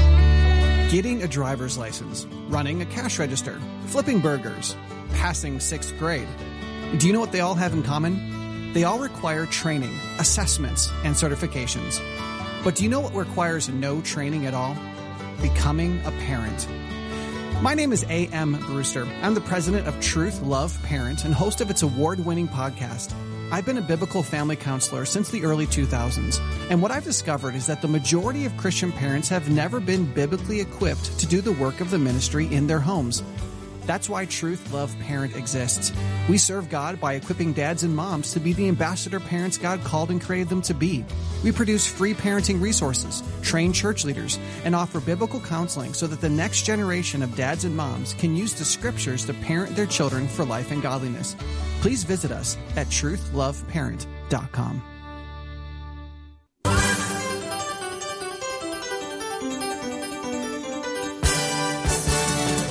Getting a driver's license, running a cash register, flipping burgers, passing 6th grade. Do you know what they all have in common? They all require training, assessments, and certifications. But do you know what requires no training at all? Becoming a parent. My name is A.M. Brewster. I'm the president of Truth, Love, Parent, and host of its award-winning podcast. I've been a biblical family counselor since the early 2000s, and what I've discovered is that the majority of Christian parents have never been biblically equipped to do the work of the ministry in their homes. That's why Truth, Love, Parent exists. We serve God by equipping dads and moms to be the ambassador parents God called and created them to be. We produce free parenting resources, train church leaders, and offer biblical counseling so that the next generation of dads and moms can use the scriptures to parent their children for life and godliness. Please visit us at truthloveparent.com.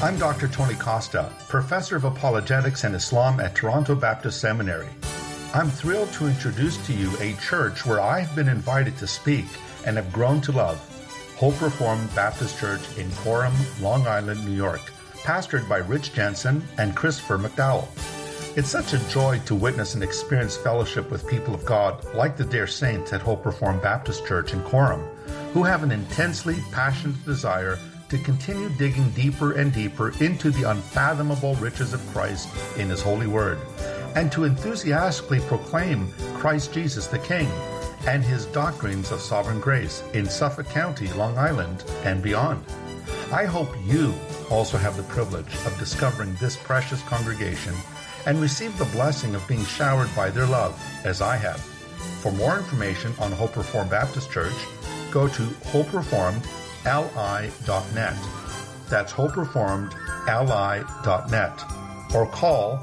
I'm Dr. Tony Costa, Professor of Apologetics and Islam at Toronto Baptist Seminary. I'm thrilled to introduce to you a church where I've been invited to speak and have grown to love, Hope Reformed Baptist Church in Coram, Long Island, New York, pastored by Rich Jensen and Christopher McDowell. It's such a joy to witness and experience fellowship with people of God like the dear saints at Hope Reformed Baptist Church in Coram, who have an intensely passionate desire to continue digging deeper and deeper into the unfathomable riches of Christ in His holy word, and to enthusiastically proclaim Christ Jesus the King and His doctrines of sovereign grace in Suffolk County, Long Island, and beyond. I hope you also have the privilege of discovering this precious congregation and receive the blessing of being showered by their love, as I have. For more information on Hope Reformed Baptist Church, go to hopereformedli.net. That's hopereformedli.net. Or call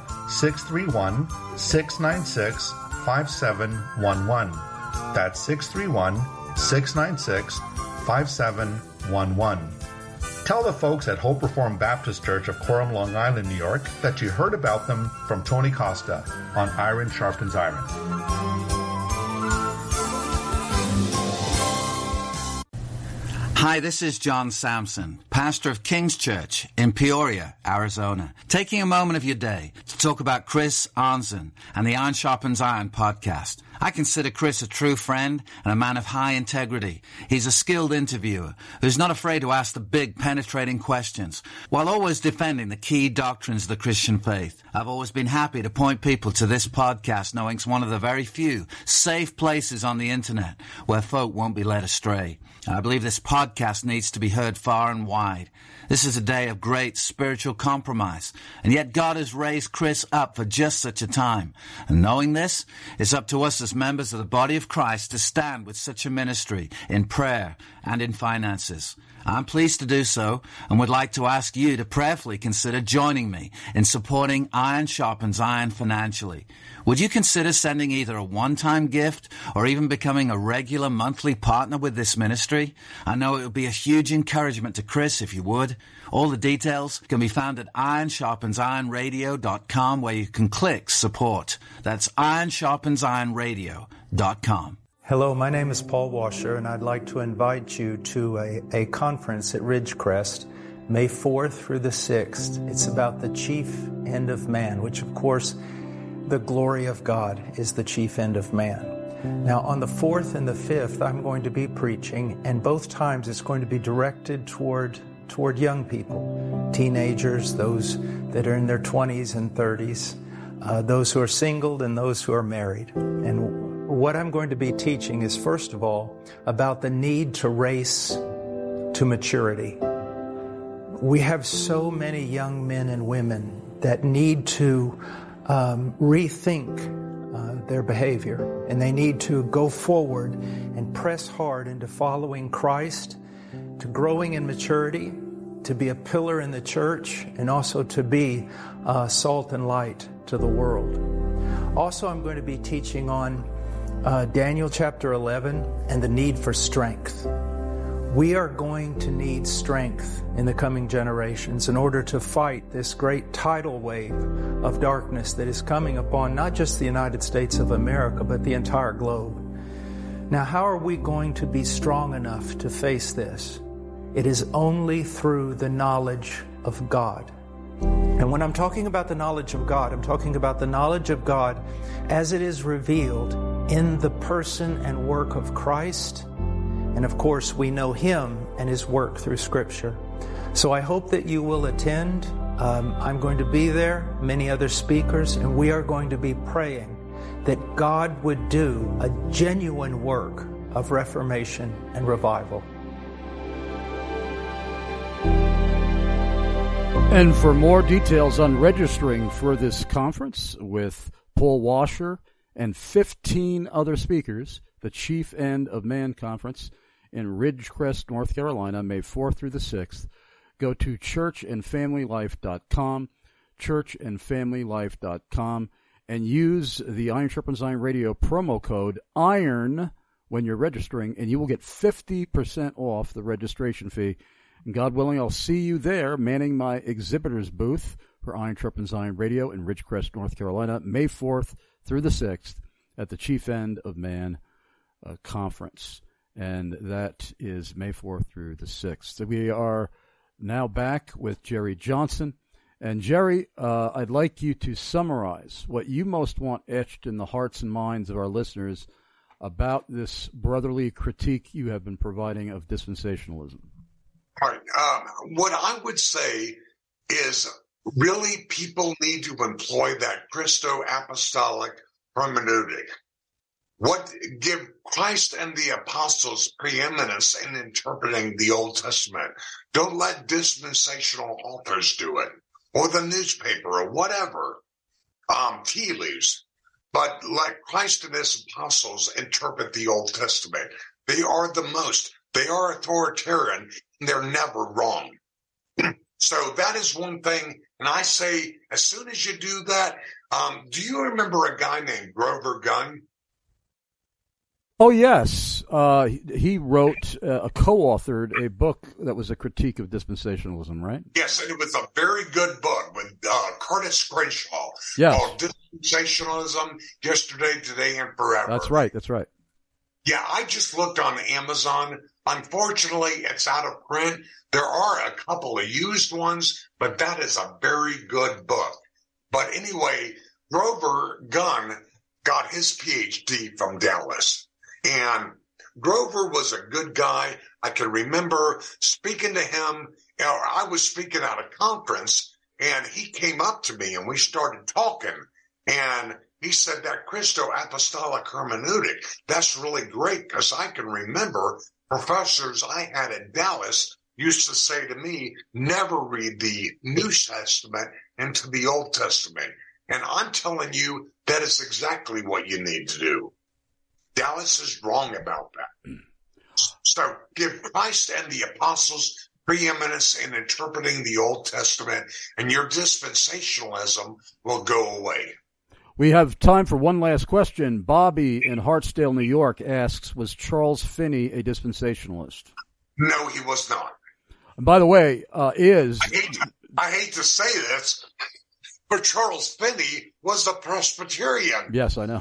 631-696-5711. That's 631-696-5711. Tell the folks at Hope Reformed Baptist Church of Coram, Long Island, New York, that you heard about them from Tony Costa on Iron Sharpens Iron. Hi, this is John Sampson, pastor of King's Church in Peoria, Arizona, taking a moment of your day to talk about Chris Arnzen and the Iron Sharpens Iron podcast. I consider Chris a true friend and a man of high integrity. He's a skilled interviewer who's not afraid to ask the big, penetrating questions while always defending the key doctrines of the Christian faith. I've always been happy to point people to this podcast, knowing it's one of the very few safe places on the internet where folk won't be led astray. I believe this podcast needs to be heard far and wide. This is a day of great spiritual compromise, and yet God has raised Chris up for just such a time. And knowing this, it's up to us as members of the body of Christ to stand with such a ministry in prayer and in finances. I'm pleased to do so and would like to ask you to prayerfully consider joining me in supporting Iron Sharpens Iron financially. Would you consider sending either a one-time gift or even becoming a regular monthly partner with this ministry? I know it would be a huge encouragement to Chris if you would. All the details can be found at ironsharpensironradio.com, where you can click support. That's ironsharpensironradio.com. Hello, my name is Paul Washer, and I'd like to invite you to a conference at Ridgecrest, May 4th through the 6th. It's about the chief end of man, which, of course, the glory of God is the chief end of man. Now, on the 4th and the 5th, I'm going to be preaching, and both times it's going to be directed toward young people, teenagers, those that are in their 20s and 30s, those who are single and those who are married. And what I'm going to be teaching is, first of all, about the need to race to maturity. We have so many young men and women that need to rethink their behavior, and they need to go forward and press hard into following Christ, to growing in maturity, to be a pillar in the church, and also to be salt and light to the world. Also, I'm going to be teaching on Daniel chapter 11 and the need for strength. We are going to need strength in the coming generations in order to fight this great tidal wave of darkness that is coming upon not just the United States of America, but the entire globe. Now, how are we going to be strong enough to face this? It is only through the knowledge of God. And when I'm talking about the knowledge of God, I'm talking about the knowledge of God as it is revealed in the person and work of Christ. And of course, we know Him and His work through Scripture. So I hope that you will attend. I'm going to be there, many other speakers, and we are going to be praying that God would do a genuine work of reformation and revival. And for more details on registering for this conference with Paul Washer and 15 other speakers, the Chief End of Man Conference in Ridgecrest, North Carolina, May 4th through the 6th, go to churchandfamilylife.com, churchandfamilylife.com, and use the Iron Sharpens Iron Radio promo code IRON when you're registering, and you will get 50% off the registration fee. And God willing, I'll see you there manning my exhibitor's booth for Iron Sharpens Iron Radio in Ridgecrest, North Carolina, May 4th through the 6th at the Chief End of Man Conference. And that is May 4th through the 6th. So we are now back with Jerry Johnson. And Jerry, I'd like you to summarize what you most want etched in the hearts and minds of our listeners about this brotherly critique you have been providing of dispensationalism. All right. What I would say is really people need to employ that Christo-apostolic hermeneutic. Give Christ and the apostles preeminence in interpreting the Old Testament. Don't let dispensational authors do it, or the newspaper, or whatever, tea leaves. But let Christ and his apostles interpret the Old Testament. They are the most. They are authoritarian, and they're never wrong. So that is one thing. And I say, as soon as you do that, do you remember a guy named Grover Gunn? Oh, yes. He wrote, co-authored a book that was a critique of dispensationalism, right? Yes, and it was a very good book with Curtis Crenshaw called Dispensationalism, Yesterday, Today, and Forever. That's right. Yeah, I just looked on Amazon. Unfortunately, it's out of print. There are a couple of used ones, but that is a very good book. But anyway, Grover Gunn got his PhD from Dallas. And Grover was a good guy. I can remember speaking to him. I was speaking at a conference, and he came up to me, and we started talking. And he said that Christo-apostolic hermeneutic, that's really great, because I can remember professors I had in Dallas used to say to me, never read the New Testament into the Old Testament. And I'm telling you, that is exactly what you need to do. Dallas is wrong about that. So give Christ and the apostles preeminence in interpreting the Old Testament, and your dispensationalism will go away. We have time for one last question. Bobby in Hartsdale, New York asks, was Charles Finney a dispensationalist? No, he was not. And by the way, I hate to say this, but Charles Finney was a Presbyterian. Yes, I know.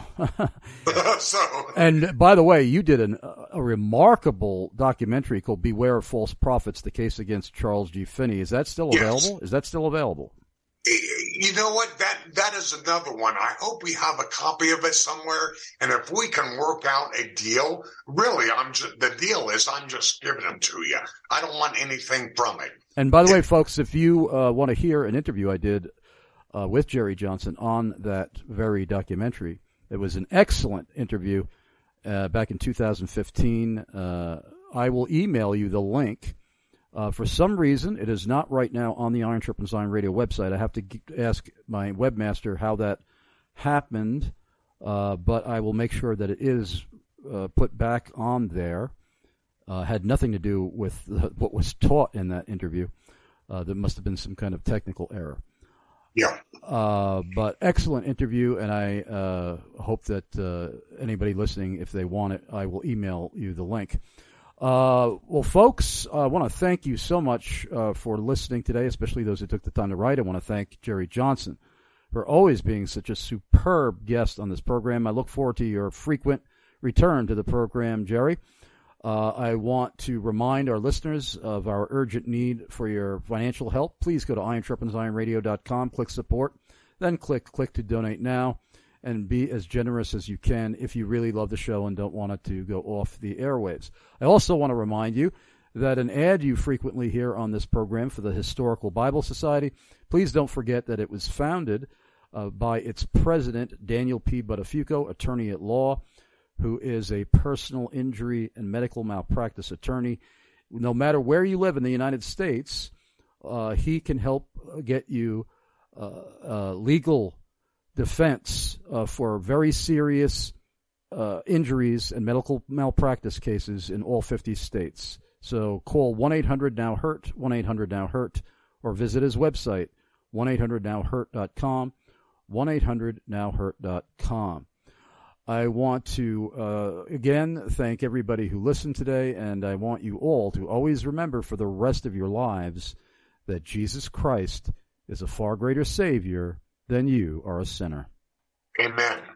So, and by the way, you did a remarkable documentary called Beware of False Prophets, the case against Charles G. Finney. Is that still available? Is that still available? You know what? That is another one. I hope we have a copy of it somewhere. And if we can work out a deal, really, the deal is I'm just giving them to you. I don't want anything from it. And by the way, folks, if you want to hear an interview I did with Jerry Johnson on that very documentary, it was an excellent interview back in 2015. I will email you the link. For some reason, it is not right now on the Iron Sharpens Iron Radio website. I have to ask my webmaster how that happened, but I will make sure that it is put back on there. Had nothing to do with what was taught in that interview. There must have been some kind of technical error. Yeah. But excellent interview, and I hope that anybody listening, if they want it, I will email you the link. Well, folks, I want to thank you so much for listening today, especially those who took the time to write. I want to thank Jerry Johnson for always being such a superb guest on this program. I look forward to your frequent return to the program, Jerry. I want to remind our listeners of our urgent need for your financial help. Please go to IronSharpensIronRadio.com, click support, then click to donate now, and be as generous as you can if you really love the show and don't want it to go off the airwaves. I also want to remind you that an ad you frequently hear on this program for the Historical Bible Society, please don't forget that it was founded by its president, Daniel P. Buttafuoco, attorney at law, who is a personal injury and medical malpractice attorney. No matter where you live in the United States, he can help get you legal defense for very serious injuries and medical malpractice cases in all 50 states. So call 1-800-NOW-HURT, 1-800-NOW-HURT, or visit his website, 1-800-NOW-HURT.com, 1-800-NOW-HURT.com. I want to, again, thank everybody who listened today, and I want you all to always remember for the rest of your lives that Jesus Christ is a far greater Savior than you are a sinner. Amen.